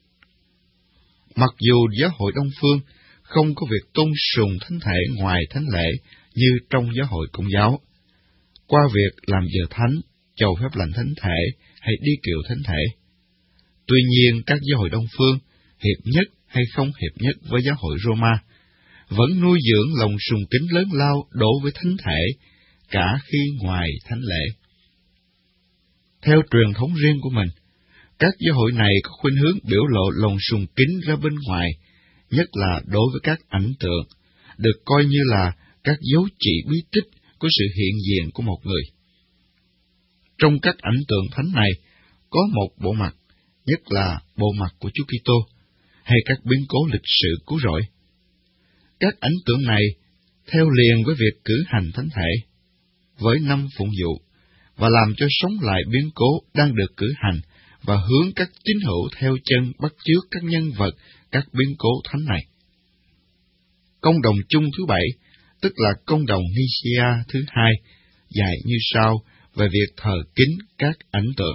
Mặc dù giáo hội Đông phương không có việc tôn sùng thánh thể ngoài thánh lễ như trong giáo hội Công giáo, qua việc làm giờ thánh, chầu phép lành thánh thể hay đi kiệu thánh thể. Tuy nhiên, các giáo hội Đông phương, hiệp nhất hay không hiệp nhất với giáo hội Roma, vẫn nuôi dưỡng lòng sùng kính lớn lao đối với thánh thể, cả khi ngoài thánh lễ. Theo truyền thống riêng của mình, các giáo hội này có khuynh hướng biểu lộ lòng sùng kính ra bên ngoài, nhất là đối với các ảnh tượng, được coi như là các dấu chỉ bí tích của sự hiện diện của một người. Trong các ảnh tượng thánh này, có một bộ mặt, nhất là bộ mặt của Chúa Kitô, hay các biến cố lịch sử cứu rỗi. Các ảnh tượng này theo liền với việc cử hành thánh thể, với năm phụng vụ, và làm cho sống lại biến cố đang được cử hành, và hướng các tín hữu theo chân bắt chước các nhân vật, các biến cố thánh này. Công đồng chung thứ bảy, tức là công đồng Nicaea thứ hai, dạy như sau về việc thờ kính các ảnh tượng.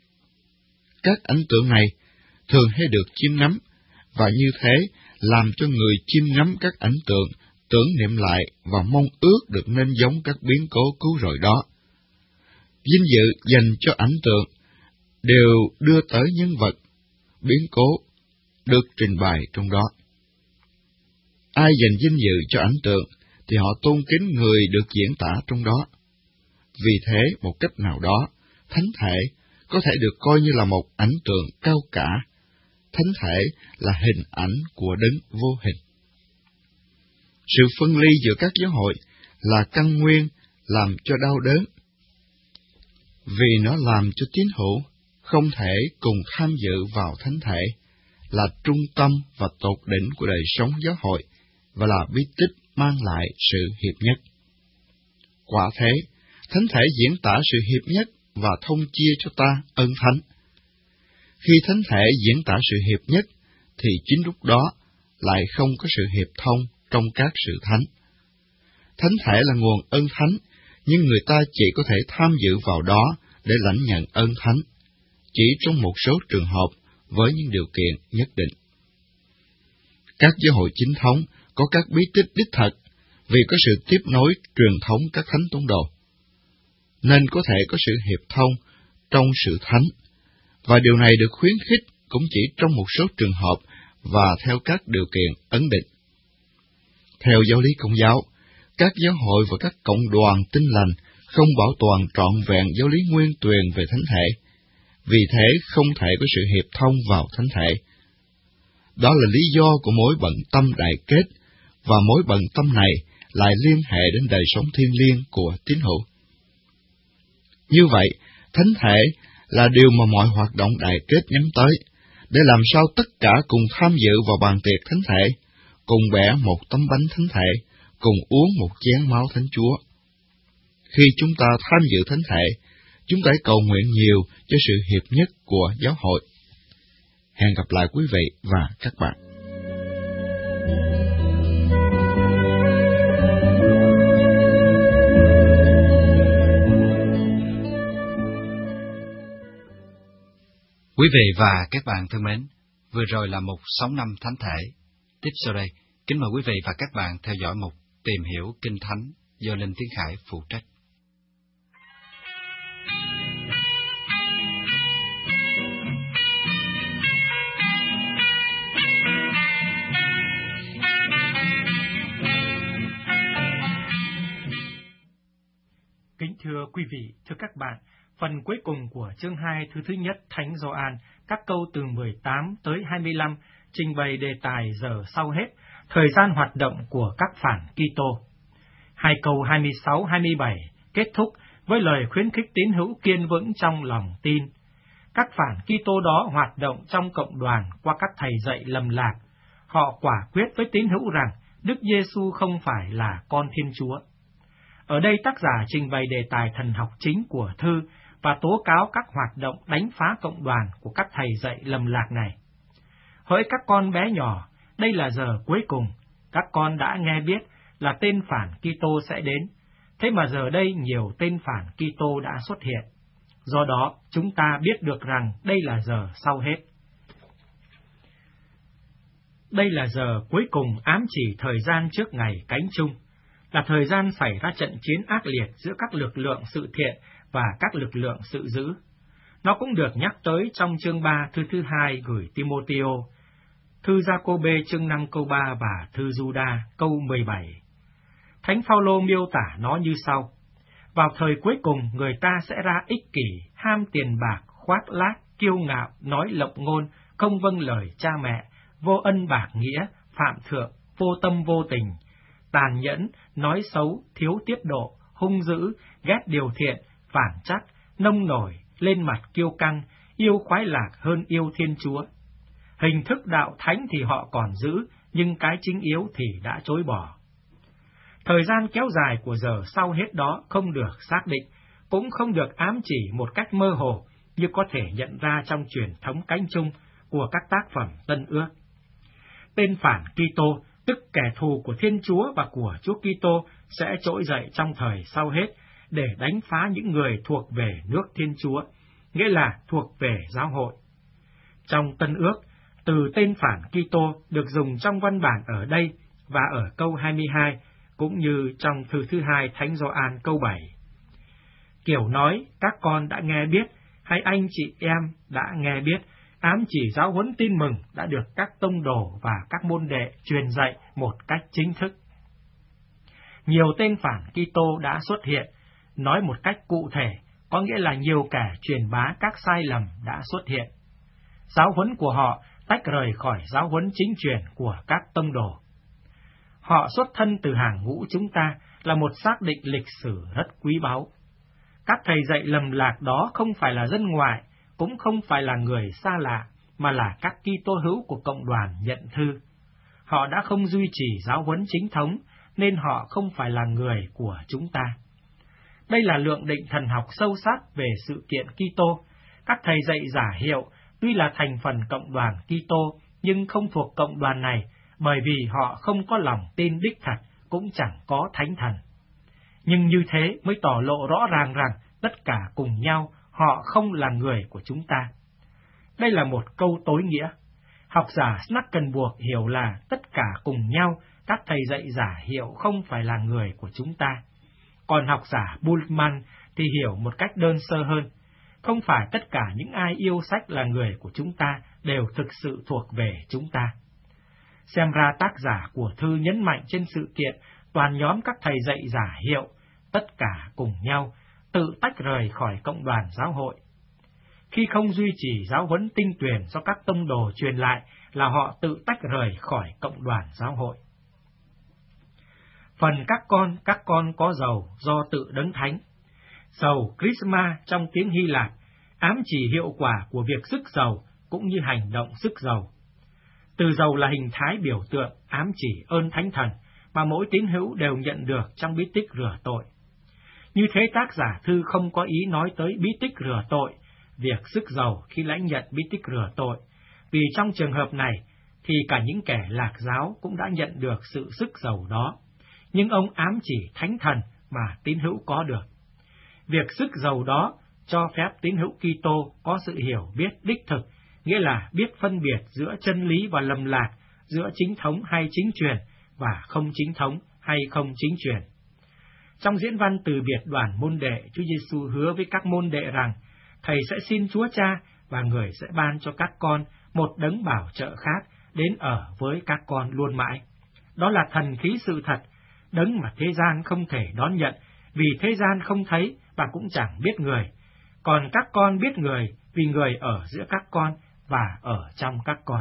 Các ảnh tượng này thường hay được chiêm ngắm, và như thế làm cho người chiêm ngắm các ảnh tượng tưởng niệm lại và mong ước được nên giống các biến cố cứu rỗi đó. Vinh dự dành cho ảnh tượng đều đưa tới nhân vật, biến cố được trình bày trong đó. Ai dành vinh dự cho ảnh tượng thì họ tôn kính người được diễn tả trong đó. Vì thế, một cách nào đó, thánh thể có thể được coi như là một ảnh tượng cao cả. Thánh thể là hình ảnh của đấng vô hình. Sự phân ly giữa các giáo hội là căn nguyên làm cho đau đớn, vì nó làm cho tín hữu không thể cùng tham dự vào thánh thể, là trung tâm và tột đỉnh của đời sống giáo hội, và là bí tích mang lại sự hiệp nhất. Quả thế, thánh thể diễn tả sự hiệp nhất và thông chia cho ta ơn thánh. Khi thánh thể diễn tả sự hiệp nhất, thì chính lúc đó lại không có sự hiệp thông trong các sự thánh. Thánh thể là nguồn ơn thánh, nhưng người ta chỉ có thể tham dự vào đó để lãnh nhận ơn thánh, chỉ trong một số trường hợp với những điều kiện nhất định. Các giáo hội chính thống có các bí tích đích thật vì có sự tiếp nối truyền thống các thánh tông đồ, nên có thể có sự hiệp thông trong sự thánh, và điều này được khuyến khích cũng chỉ trong một số trường hợp và theo các điều kiện ấn định. Theo giáo lý Công giáo, các giáo hội và các cộng đoàn Tin lành không bảo toàn trọn vẹn giáo lý nguyên truyền về thánh thể, vì thế không thể có sự hiệp thông vào thánh thể. Đó là lý do của mối bận tâm đại kết, và mối bận tâm này lại liên hệ đến đời sống thiêng liêng của tín hữu. Như vậy, thánh thể là điều mà mọi hoạt động đại kết nhắm tới, để làm sao tất cả cùng tham dự vào bàn tiệc thánh thể, cùng bẻ một tấm bánh thánh thể, cùng uống một chén máu Thánh Chúa. Khi chúng ta tham dự thánh thể, chúng ta cầu nguyện nhiều cho sự hiệp nhất của giáo hội. Hẹn gặp lại quý vị và các bạn. Quý vị và các bạn thân mến, vừa rồi là một sống năm thánh thể. Tiếp sau đây, kính mời quý vị và các bạn theo dõi một tìm hiểu Kinh Thánh do Linh Tiến Khải phụ trách. Kính thưa quý vị, thưa các bạn, phần cuối cùng của chương hai thư thứ nhất Thánh Gioan, các câu từ mười tám tới hai mươi lăm, trình bày đề tài giờ sau hết, thời gian hoạt động của các phản Kitô. Hai câu hai mươi sáu hai mươi bảy kết thúc với lời khuyến khích tín hữu kiên vững trong lòng tin. Các phản Kitô đó hoạt động trong cộng đoàn qua các thầy dạy lầm lạc. Họ quả quyết với tín hữu rằng Đức Giêsu không phải là con Thiên Chúa. Ở đây tác giả trình bày đề tài thần học chính của thư và tố cáo các hoạt động đánh phá cộng đoàn của các thầy dạy lầm lạc này. Hỡi các con bé nhỏ, đây là giờ cuối cùng. Các con đã nghe biết là tên phản Kitô sẽ đến. Thế mà giờ đây nhiều tên phản Kitô đã xuất hiện. Do đó, chúng ta biết được rằng đây là giờ sau hết. Đây là giờ cuối cùng ám chỉ thời gian trước ngày cánh chung, là thời gian xảy ra trận chiến ác liệt giữa các lực lượng sự thiện và các lực lượng sự dữ. Nó cũng được nhắc tới trong chương ba thư thứ hai gửi Timôthêô, thư Gia-cô-bê chương năm câu ba và thư Giu-đa câu mười bảy. Thánh Phao-lô miêu tả nó như sau: vào thời cuối cùng người ta sẽ ra ích kỷ, ham tiền bạc, khoác lác, kiêu ngạo, nói lộng ngôn, không vâng lời cha mẹ, vô ân bạc nghĩa, phạm thượng, vô tâm vô tình, tàn nhẫn, nói xấu, thiếu tiết độ, hung dữ, ghét điều thiện, phản trắc, nông nổi, lên mặt kiêu căng, yêu khoái lạc hơn yêu Thiên Chúa. Hình thức đạo thánh thì họ còn giữ, nhưng cái chính yếu thì đã chối bỏ. Thời gian kéo dài của giờ sau hết đó không được xác định, cũng không được ám chỉ một cách mơ hồ như có thể nhận ra trong truyền thống cánh chung của các tác phẩm Tân Ước. Tên phản Kitô, tức kẻ thù của Thiên Chúa và của Chúa Kitô, sẽ trỗi dậy trong thời sau hết để đánh phá những người thuộc về nước Thiên Chúa, nghĩa là thuộc về giáo hội. Trong Tân Ước, từ tên phản Kitô được dùng trong văn bản ở đây và ở câu hai mươi hai, cũng như trong thư thứ hai Thánh Gioan câu bảy. Kiểu nói, các con đã nghe biết, hay anh chị em đã nghe biết, ám chỉ giáo huấn tin mừng đã được các tông đồ và các môn đệ truyền dạy một cách chính thức. Nhiều tên phản Kitô đã xuất hiện, nói một cách cụ thể, có nghĩa là nhiều kẻ truyền bá các sai lầm đã xuất hiện. Giáo huấn của họ tách rời khỏi giáo huấn chính truyền của các tông đồ. Họ xuất thân từ hàng ngũ chúng ta là một xác định lịch sử rất quý báu. Các thầy dạy lầm lạc đó không phải là dân ngoại, cũng không phải là người xa lạ, mà là các Kitô hữu của cộng đoàn nhận thư. Họ đã không duy trì giáo huấn chính thống, nên họ không phải là người của chúng ta. Đây là lượng định thần học sâu sắc về sự kiện Kitô. Các thầy dạy giả hiệu tuy là thành phần cộng đoàn Kitô, nhưng không thuộc cộng đoàn này, bởi vì họ không có lòng tin đích thật, cũng chẳng có thánh thần. Nhưng như thế mới tỏ lộ rõ ràng rằng tất cả cùng nhau họ không là người của chúng ta. Đây là một câu tối nghĩa. Học giả Snackenburg hiểu là tất cả cùng nhau các thầy dạy giả hiệu không phải là người của chúng ta. Còn học giả Bultmann thì hiểu một cách đơn sơ hơn. Không phải tất cả những ai yêu sách là người của chúng ta đều thực sự thuộc về chúng ta. Xem ra tác giả của thư nhấn mạnh trên sự kiện toàn nhóm các thầy dạy giả hiệu, tất cả cùng nhau, tự tách rời khỏi cộng đoàn giáo hội. Khi không duy trì giáo huấn tinh tuyền do các tông đồ truyền lại là họ tự tách rời khỏi cộng đoàn giáo hội. Phần các con, các con có dầu do tự Đấng Thánh. Dầu Chrisma trong tiếng Hy Lạp ám chỉ hiệu quả của việc rước dầu cũng như hành động rước dầu. Từ dầu là hình thái biểu tượng ám chỉ ơn Thánh Thần mà mỗi tín hữu đều nhận được trong bí tích rửa tội. Như thế tác giả thư không có ý nói tới bí tích rửa tội, việc rước dầu khi lãnh nhận bí tích rửa tội, vì trong trường hợp này thì cả những kẻ lạc giáo cũng đã nhận được sự rước dầu đó, nhưng ông ám chỉ Thánh Thần mà tín hữu có được. Việc rước dầu đó cho phép tín hữu Kitô có sự hiểu biết đích thực, nghĩa là biết phân biệt giữa chân lý và lầm lạc, giữa chính thống hay chính truyền và không chính thống hay không chính truyền. Trong diễn văn từ biệt đoàn môn đệ, Chúa Giêsu hứa với các môn đệ rằng Thầy sẽ xin Chúa Cha và Người sẽ ban cho các con một đấng bảo trợ khác đến ở với các con luôn mãi. Đó là thần khí sự thật, đấng mà thế gian không thể đón nhận, vì thế gian không thấy và cũng chẳng biết Người. Còn các con biết Người, vì Người ở giữa các con và ở trong các con.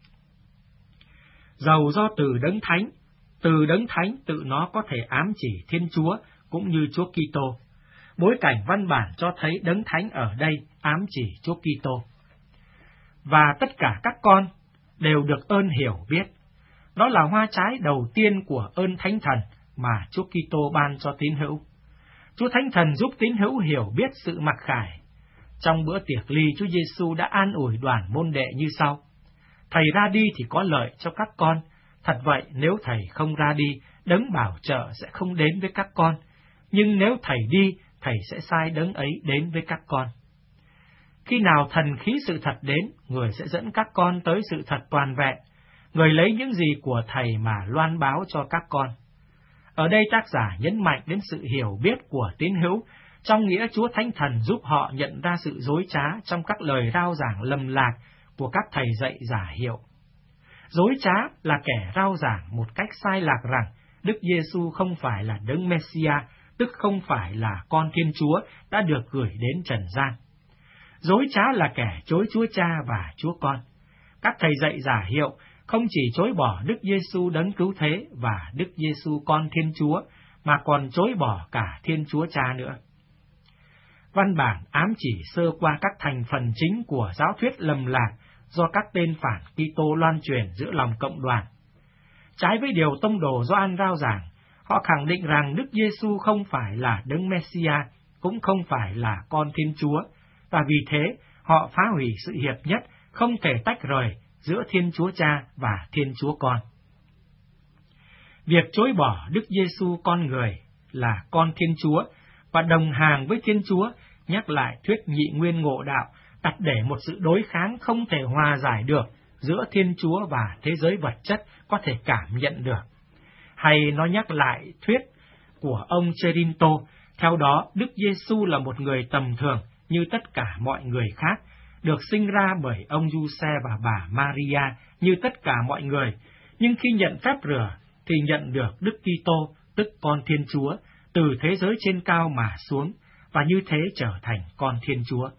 Dầu do từ Đấng Thánh, từ Đấng Thánh tự nó có thể ám chỉ Thiên Chúa cũng như Chúa Kitô. Bối cảnh văn bản cho thấy Đấng Thánh ở đây ám chỉ Chúa Kitô. Và tất cả các con đều được ơn hiểu biết. Đó là hoa trái đầu tiên của ơn Thánh Thần mà Chúa Kitô ban cho tín hữu. Chúa Thánh Thần giúp tín hữu hiểu biết sự mặc khải. Trong bữa tiệc ly, Chúa Giêsu đã an ủi đoàn môn đệ như sau: Thầy ra đi thì có lợi cho các con. Thật vậy, nếu Thầy không ra đi, đấng bảo trợ sẽ không đến với các con. Nhưng nếu Thầy đi, Thầy sẽ sai đấng ấy đến với các con. Khi nào thần khí sự thật đến, Người sẽ dẫn các con tới sự thật toàn vẹn. Người lấy những gì của Thầy mà loan báo cho các con. Ở đây tác giả nhấn mạnh đến sự hiểu biết của tín hữu, trong nghĩa Chúa Thánh Thần giúp họ nhận ra sự dối trá trong các lời rao giảng lầm lạc của các thầy dạy giả hiệu. Dối trá là kẻ rao giảng một cách sai lạc rằng Đức Giêsu không phải là đấng Messia, tức không phải là con Thiên Chúa đã được gửi đến trần gian. Dối trá là kẻ chối Chúa Cha và Chúa Con. Các thầy dạy giả hiệu không chỉ chối bỏ Đức Giêsu đấng cứu thế và Đức Giêsu con Thiên Chúa, mà còn chối bỏ cả Thiên Chúa Cha nữa. Văn bản ám chỉ sơ qua các thành phần chính của giáo thuyết lầm lạc do các tên phản Kitô loan truyền giữa lòng cộng đoàn. Trái với điều tông đồ Gioan rao giảng, họ khẳng định rằng Đức Giêsu không phải là đấng Messia, cũng không phải là con Thiên Chúa, và vì thế họ phá hủy sự hiệp nhất không thể tách rời giữa Thiên Chúa Cha và Thiên Chúa Con. Việc chối bỏ Đức Giêsu con người là con Thiên Chúa và đồng hàng với Thiên Chúa nhắc lại thuyết nhị nguyên ngộ đạo, đặt để một sự đối kháng không thể hòa giải được giữa Thiên Chúa và thế giới vật chất có thể cảm nhận được. Hay nó nhắc lại thuyết của ông Cherinto, theo đó Đức Giêsu là một người tầm thường như tất cả mọi người khác, được sinh ra bởi ông Giuse và bà Maria như tất cả mọi người, nhưng khi nhận phép rửa thì nhận được Đức Kitô, tức con Thiên Chúa, từ thế giới trên cao mà xuống, và như thế trở thành con Thiên Chúa.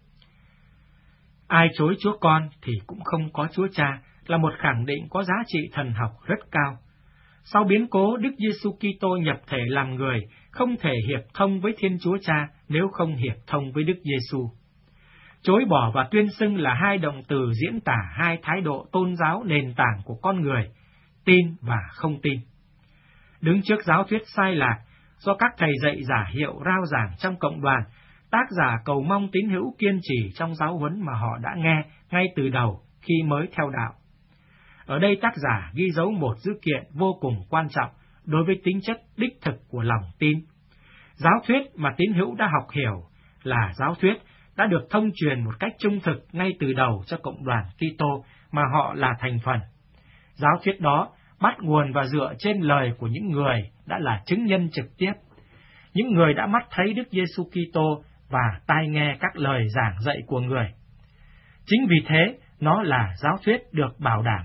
Ai chối Chúa Con thì cũng không có Chúa Cha là một khẳng định có giá trị thần học rất cao. Sau biến cố, Đức Giêsu Kitô nhập thể làm người, không thể hiệp thông với Thiên Chúa Cha nếu không hiệp thông với Đức Giêsu. Chối bỏ và tuyên xưng là hai động từ diễn tả hai thái độ tôn giáo nền tảng của con người, tin và không tin. Đứng trước giáo thuyết sai lạc do các thầy dạy giả hiệu rao giảng trong cộng đoàn, tác giả cầu mong tín hữu kiên trì trong giáo huấn mà họ đã nghe ngay từ đầu khi mới theo đạo. Ở đây tác giả ghi dấu một dữ kiện vô cùng quan trọng đối với tính chất đích thực của lòng tin. Giáo thuyết mà tín hữu đã học hiểu là giáo thuyết đã được thông truyền một cách trung thực ngay từ đầu cho cộng đoàn Kitô mà họ là thành phần. Giáo thuyết đó bắt nguồn và dựa trên lời của những người đã là chứng nhân trực tiếp, những người đã mắt thấy Đức Giêsu Kitô và tai nghe các lời giảng dạy của người. Chính vì thế, nó là giáo thuyết được bảo đảm.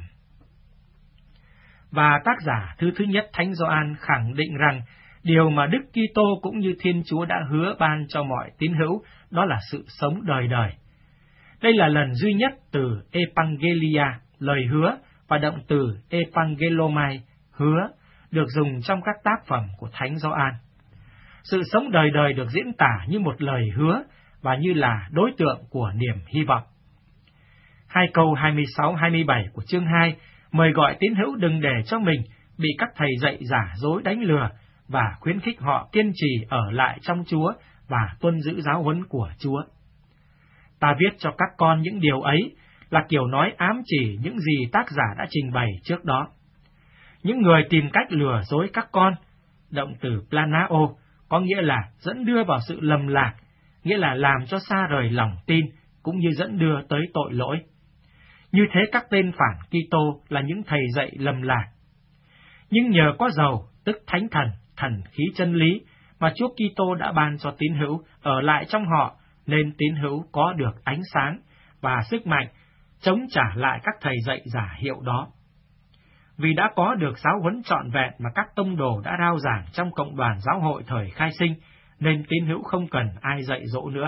Và tác giả thư thứ nhất Thánh Gioan khẳng định rằng điều mà Đức Kitô cũng như Thiên Chúa đã hứa ban cho mọi tín hữu, đó là sự sống đời đời. Đây là lần duy nhất từ Evangelia, lời hứa, và động từ Evangelomai, hứa, được dùng trong các tác phẩm của Thánh Gioan. Sự sống đời đời được diễn tả như một lời hứa và như là đối tượng của niềm hy vọng. Hai câu hai mươi sáu hai mươi bảy của chương hai mời gọi tín hữu đừng để cho mình bị các thầy dạy giả dối đánh lừa và khuyến khích họ kiên trì ở lại trong Chúa và tuân giữ giáo huấn của Chúa. Ta viết cho các con những điều ấy là kiểu nói ám chỉ những gì tác giả đã trình bày trước đó. Những người tìm cách lừa dối các con, động từ planao có nghĩa là dẫn đưa vào sự lầm lạc, nghĩa là làm cho xa rời lòng tin, cũng như dẫn đưa tới tội lỗi. Như thế các tên phản Kitô là những thầy dạy lầm lạc. Nhưng nhờ có dầu, tức Thánh Thần, thần khí chân lý, mà Chúa Kitô đã ban cho tín hữu ở lại trong họ, nên tín hữu có được ánh sáng và sức mạnh chống trả lại các thầy dạy giả hiệu đó. Vì đã có được giáo huấn trọn vẹn mà các tông đồ đã rao giảng trong cộng đoàn giáo hội thời khai sinh, nên tín hữu không cần ai dạy dỗ nữa.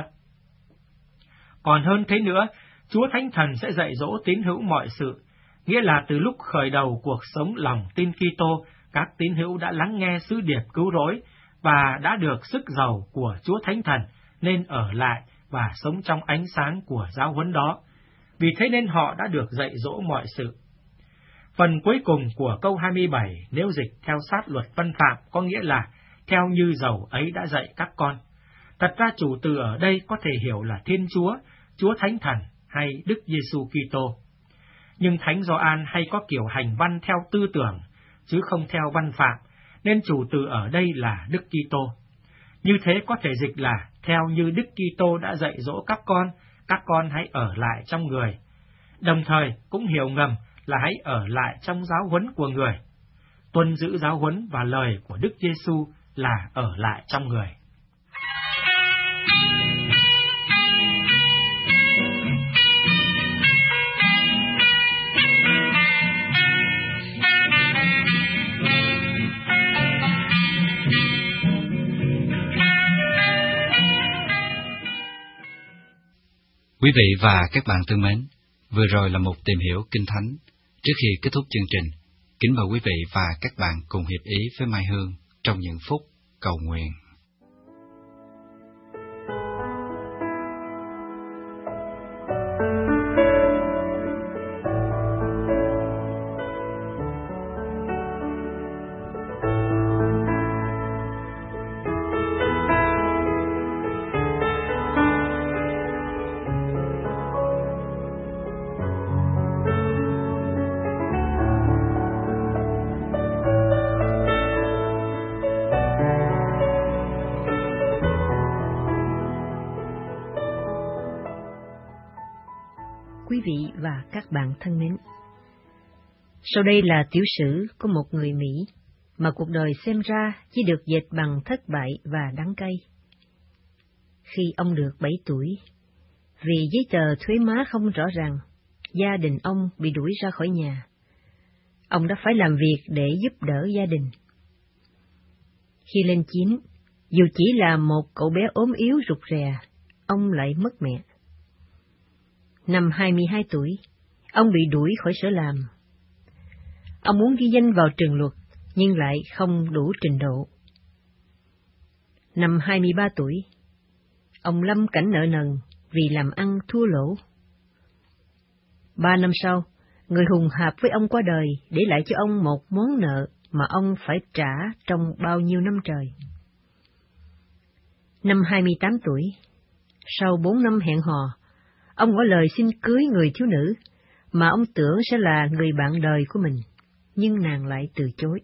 Còn hơn thế nữa, Chúa Thánh Thần sẽ dạy dỗ tín hữu mọi sự, nghĩa là từ lúc khởi đầu cuộc sống lòng tin Kitô, các tín hữu đã lắng nghe sứ điệp cứu rỗi và đã được sức giàu của Chúa Thánh Thần, nên ở lại và sống trong ánh sáng của giáo huấn đó. Vì thế nên họ đã được dạy dỗ mọi sự. Phần cuối cùng của câu hai mươi bảy, nếu dịch theo sát luật văn phạm, có nghĩa là theo như dầu ấy đã dạy các con. Thật ra chủ từ ở đây có thể hiểu là Thiên Chúa, Chúa Thánh Thần hay Đức Giêsu Kitô. Nhưng Thánh Gioan hay có kiểu hành văn theo tư tưởng, chứ không theo văn phạm, nên chủ từ ở đây là Đức Kitô. Như thế có thể dịch là theo như Đức Kitô đã dạy dỗ các con, các con hãy ở lại trong người. Đồng thời cũng hiểu ngầm là hãy ở lại trong giáo huấn của người. Tuân giữ giáo huấn và lời của Đức Giêsu là ở lại trong người. Quý vị và các bạn thân mến, vừa rồi là một tìm hiểu Kinh Thánh. Trước khi kết thúc chương trình, kính mời quý vị và các bạn cùng hiệp ý với Mai Hương trong những phút cầu nguyện. Quý vị và các bạn thân mến, sau đây là tiểu sử của một người Mỹ mà cuộc đời xem ra chỉ được dệt bằng thất bại và đắng cay. Khi ông được bảy tuổi, vì giấy tờ thuế má không rõ ràng, gia đình ông bị đuổi ra khỏi nhà. Ông đã phải làm việc để giúp đỡ gia đình. Khi lên chín, dù chỉ là một cậu bé ốm yếu rụt rè, ông lại mất mẹ. Năm hai mươi hai tuổi, ông bị đuổi khỏi sở làm. Ông muốn ghi danh vào trường luật, nhưng lại không đủ trình độ. Năm hai mươi ba tuổi, ông lâm cảnh nợ nần vì làm ăn thua lỗ. Ba năm sau, người hùng hạp với ông qua đời để lại cho ông một món nợ mà ông phải trả trong bao nhiêu năm trời. Năm hai mươi tám tuổi, sau bốn năm hẹn hò, ông ngỏ lời xin cưới người thiếu nữ mà ông tưởng sẽ là người bạn đời của mình, nhưng nàng lại từ chối.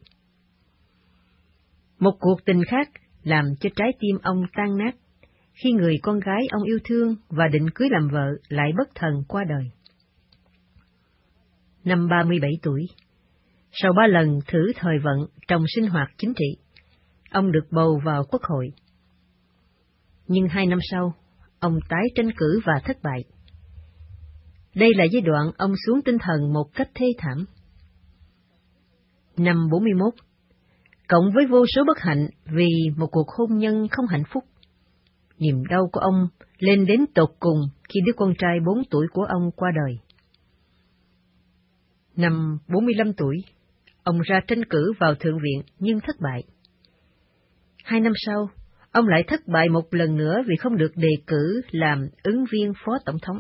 Một cuộc tình khác làm cho trái tim ông tan nát khi người con gái ông yêu thương và định cưới làm vợ lại bất thần qua đời. Năm ba mươi bảy tuổi, sau ba lần thử thời vận trong sinh hoạt chính trị, ông được bầu vào quốc hội. Nhưng hai năm sau, ông tái tranh cử và thất bại. Đây là giai đoạn ông xuống tinh thần một cách thê thảm. Năm bốn mươi mốt, cộng với vô số bất hạnh vì một cuộc hôn nhân không hạnh phúc, niềm đau của ông lên đến tột cùng khi đứa con trai bốn tuổi của ông qua đời. Năm bốn mươi lăm tuổi, ông ra tranh cử vào Thượng viện nhưng thất bại. Hai năm sau, ông lại thất bại một lần nữa vì không được đề cử làm ứng viên phó tổng thống.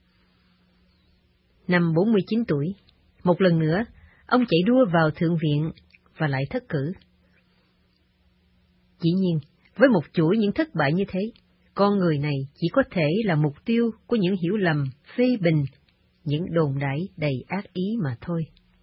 Năm bốn mươi chín tuổi, một lần nữa, ông chạy đua vào Thượng viện và lại thất cử. Dĩ nhiên, với một chuỗi những thất bại như thế, con người này chỉ có thể là mục tiêu của những hiểu lầm, phê bình, những đồn đãi đầy ác ý mà thôi.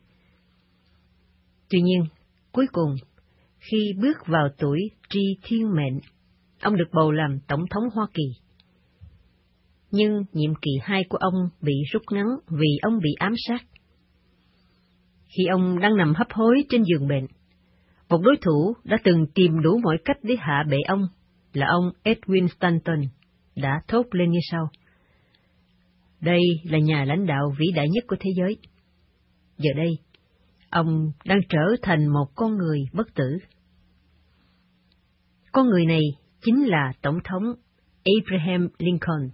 Tuy nhiên, cuối cùng, khi bước vào tuổi tri thiên mệnh, ông được bầu làm Tổng thống Hoa Kỳ. Nhưng nhiệm kỳ hai của ông bị rút ngắn vì ông bị ám sát. Khi ông đang nằm hấp hối trên giường bệnh, một đối thủ đã từng tìm đủ mọi cách để hạ bệ ông, là ông Edwin Stanton, đã thốt lên như sau: đây là nhà lãnh đạo vĩ đại nhất của thế giới. Giờ đây, ông đang trở thành một con người bất tử. Con người này chính là Tổng thống Abraham Lincoln.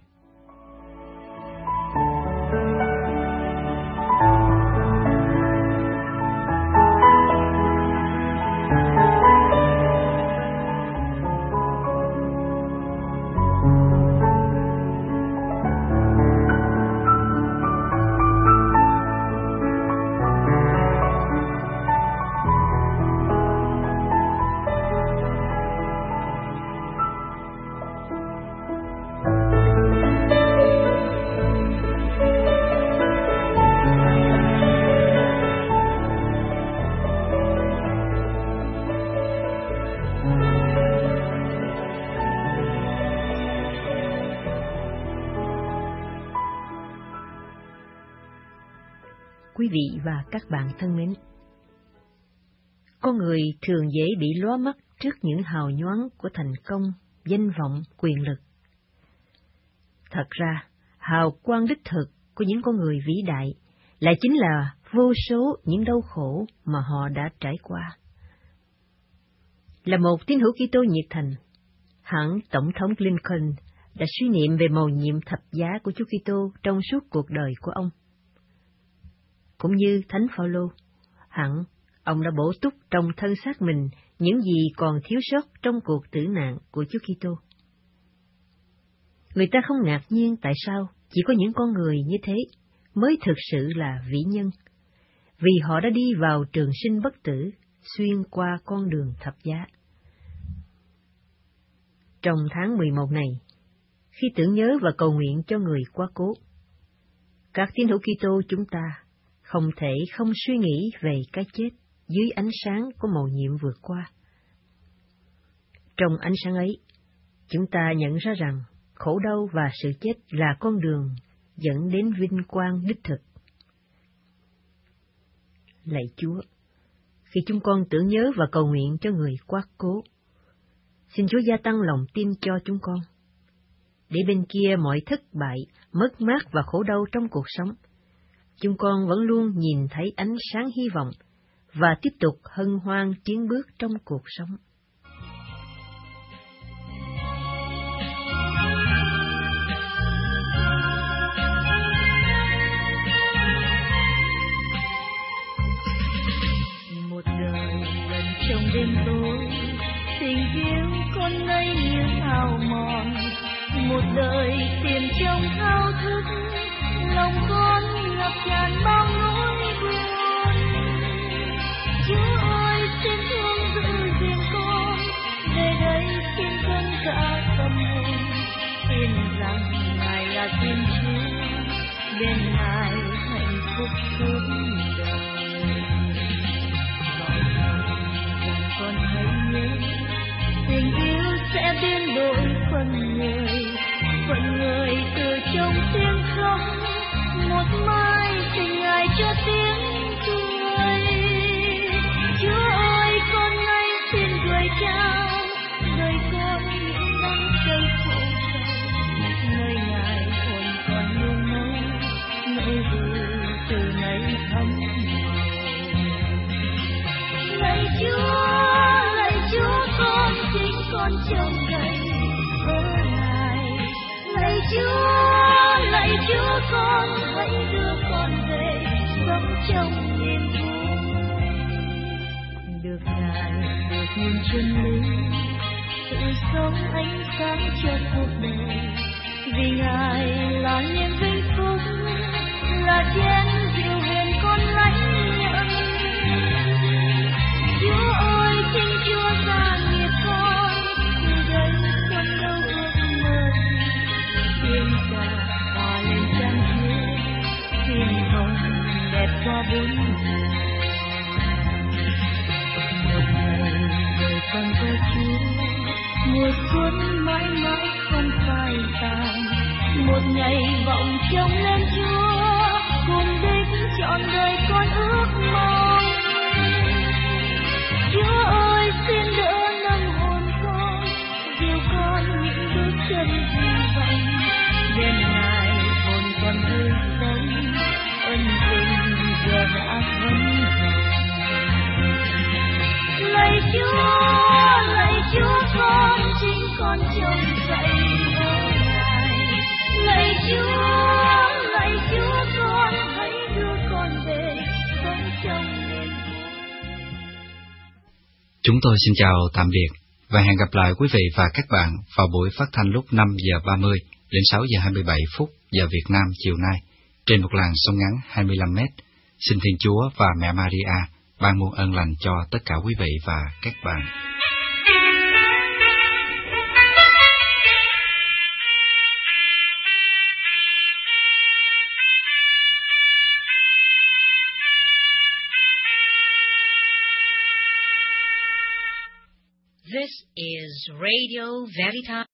Quý vị và các bạn thân mến, con người thường dễ bị lóa mắt trước những hào nhoáng của thành công, danh vọng, quyền lực. Thật ra, hào quang đích thực của những con người vĩ đại lại chính là vô số những đau khổ mà họ đã trải qua. Là một tín hữu Kitô nhiệt thành, hẳn Tổng thống Lincoln đã suy niệm về mầu nhiệm thập giá của Chúa Kitô trong suốt cuộc đời của ông. Cũng như Thánh Phaolô, hẳn ông đã bổ túc trong thân xác mình những gì còn thiếu sót trong cuộc tử nạn của Chúa Kitô. Người ta không ngạc nhiên tại sao chỉ có những con người như thế mới thực sự là vĩ nhân, vì họ đã đi vào trường sinh bất tử, xuyên qua con đường thập giá. Trong tháng mười một này, khi tưởng nhớ và cầu nguyện cho người quá cố, các tín hữu Kitô chúng ta không thể không suy nghĩ về cái chết dưới ánh sáng của mầu nhiệm vượt qua. Trong ánh sáng ấy, chúng ta nhận ra rằng khổ đau và sự chết là con đường dẫn đến vinh quang đích thực. Lạy Chúa, khi chúng con tưởng nhớ và cầu nguyện cho người quá cố, xin Chúa gia tăng lòng tin cho chúng con, để bên kia mọi thất bại, mất mát và khổ đau trong cuộc sống, chúng con vẫn luôn nhìn thấy ánh sáng hy vọng và tiếp tục hân hoan tiến bước trong cuộc sống. Một đời lần trong đêm tối, tình yêu con ngây như hào mòn. Một đời tìm trong thao thức, lòng con ngập tràn bao nỗi buồn. Chúa ơi, xin thương giữ gìn con, về đây xin cân cả tâm hồn. Tin rằng Ngài là Thiên Chúa, bên Ngài hạnh phúc suốt đời. Mọi lần rằng con hãy nhớ, tình yêu sẽ biến đổi phần người, phần người từ trong tiếng khóc. Một mai tình Ngài cho tiếng cười. Chúa ơi, con nay xin gửi trao đời con những nắng cây khổ sầu, nơi Ngài hồn còn nung nấu, nỗi vui từ nay thắm màu. Lạy Chúa, lạy Chúa, con xin con trông cậy ở Ngài. Lạy Chúa, lạy Chúa, con hãy đưa con về sống trong niềm vui. được Ngài được nguồn chân lý, sự sống ánh sáng cho cuộc đời. Vì Ngài là niềm vinh phúc, là chén rượu huyền con lãnh nhận. Chúa ơi, xin Chúa ra nghiệp con, từ đây con đâu ước mơ. Thiên cả hòa lên trang Chúa, thiên hồng đẹp qua bốn mùa. Một ngày đời con có Chúa, mùa xuân mãi mãi không phai tàn. Một ngày vọng trông lên Chúa, cùng đích trọn đời con ước mong. Chúa ơi, xin đỡ nâng hồn con, dìu con những bước chân hy vọng. Bên Ngài hồn con tươi sống, ân tình giờ đã vẫn vọng. Lạy Chúa, lạy Chúa, con chính con trông cậy ở Ngài. Lạy Chúa, lạy Chúa, con hãy đưa con về sống trong niềm vui. Chúng tôi xin chào tạm biệt và hẹn gặp lại quý vị và các bạn vào buổi phát thanh lúc năm giờ ba mươi đến sáu giờ hai mươi bảy phút giờ Việt Nam chiều nay trên một làn sóng ngắn hai mươi lăm mét. Xin Thiên Chúa và Mẹ Maria ban muôn ơn lành cho tất cả quý vị và các bạn. This is Radio Veritas.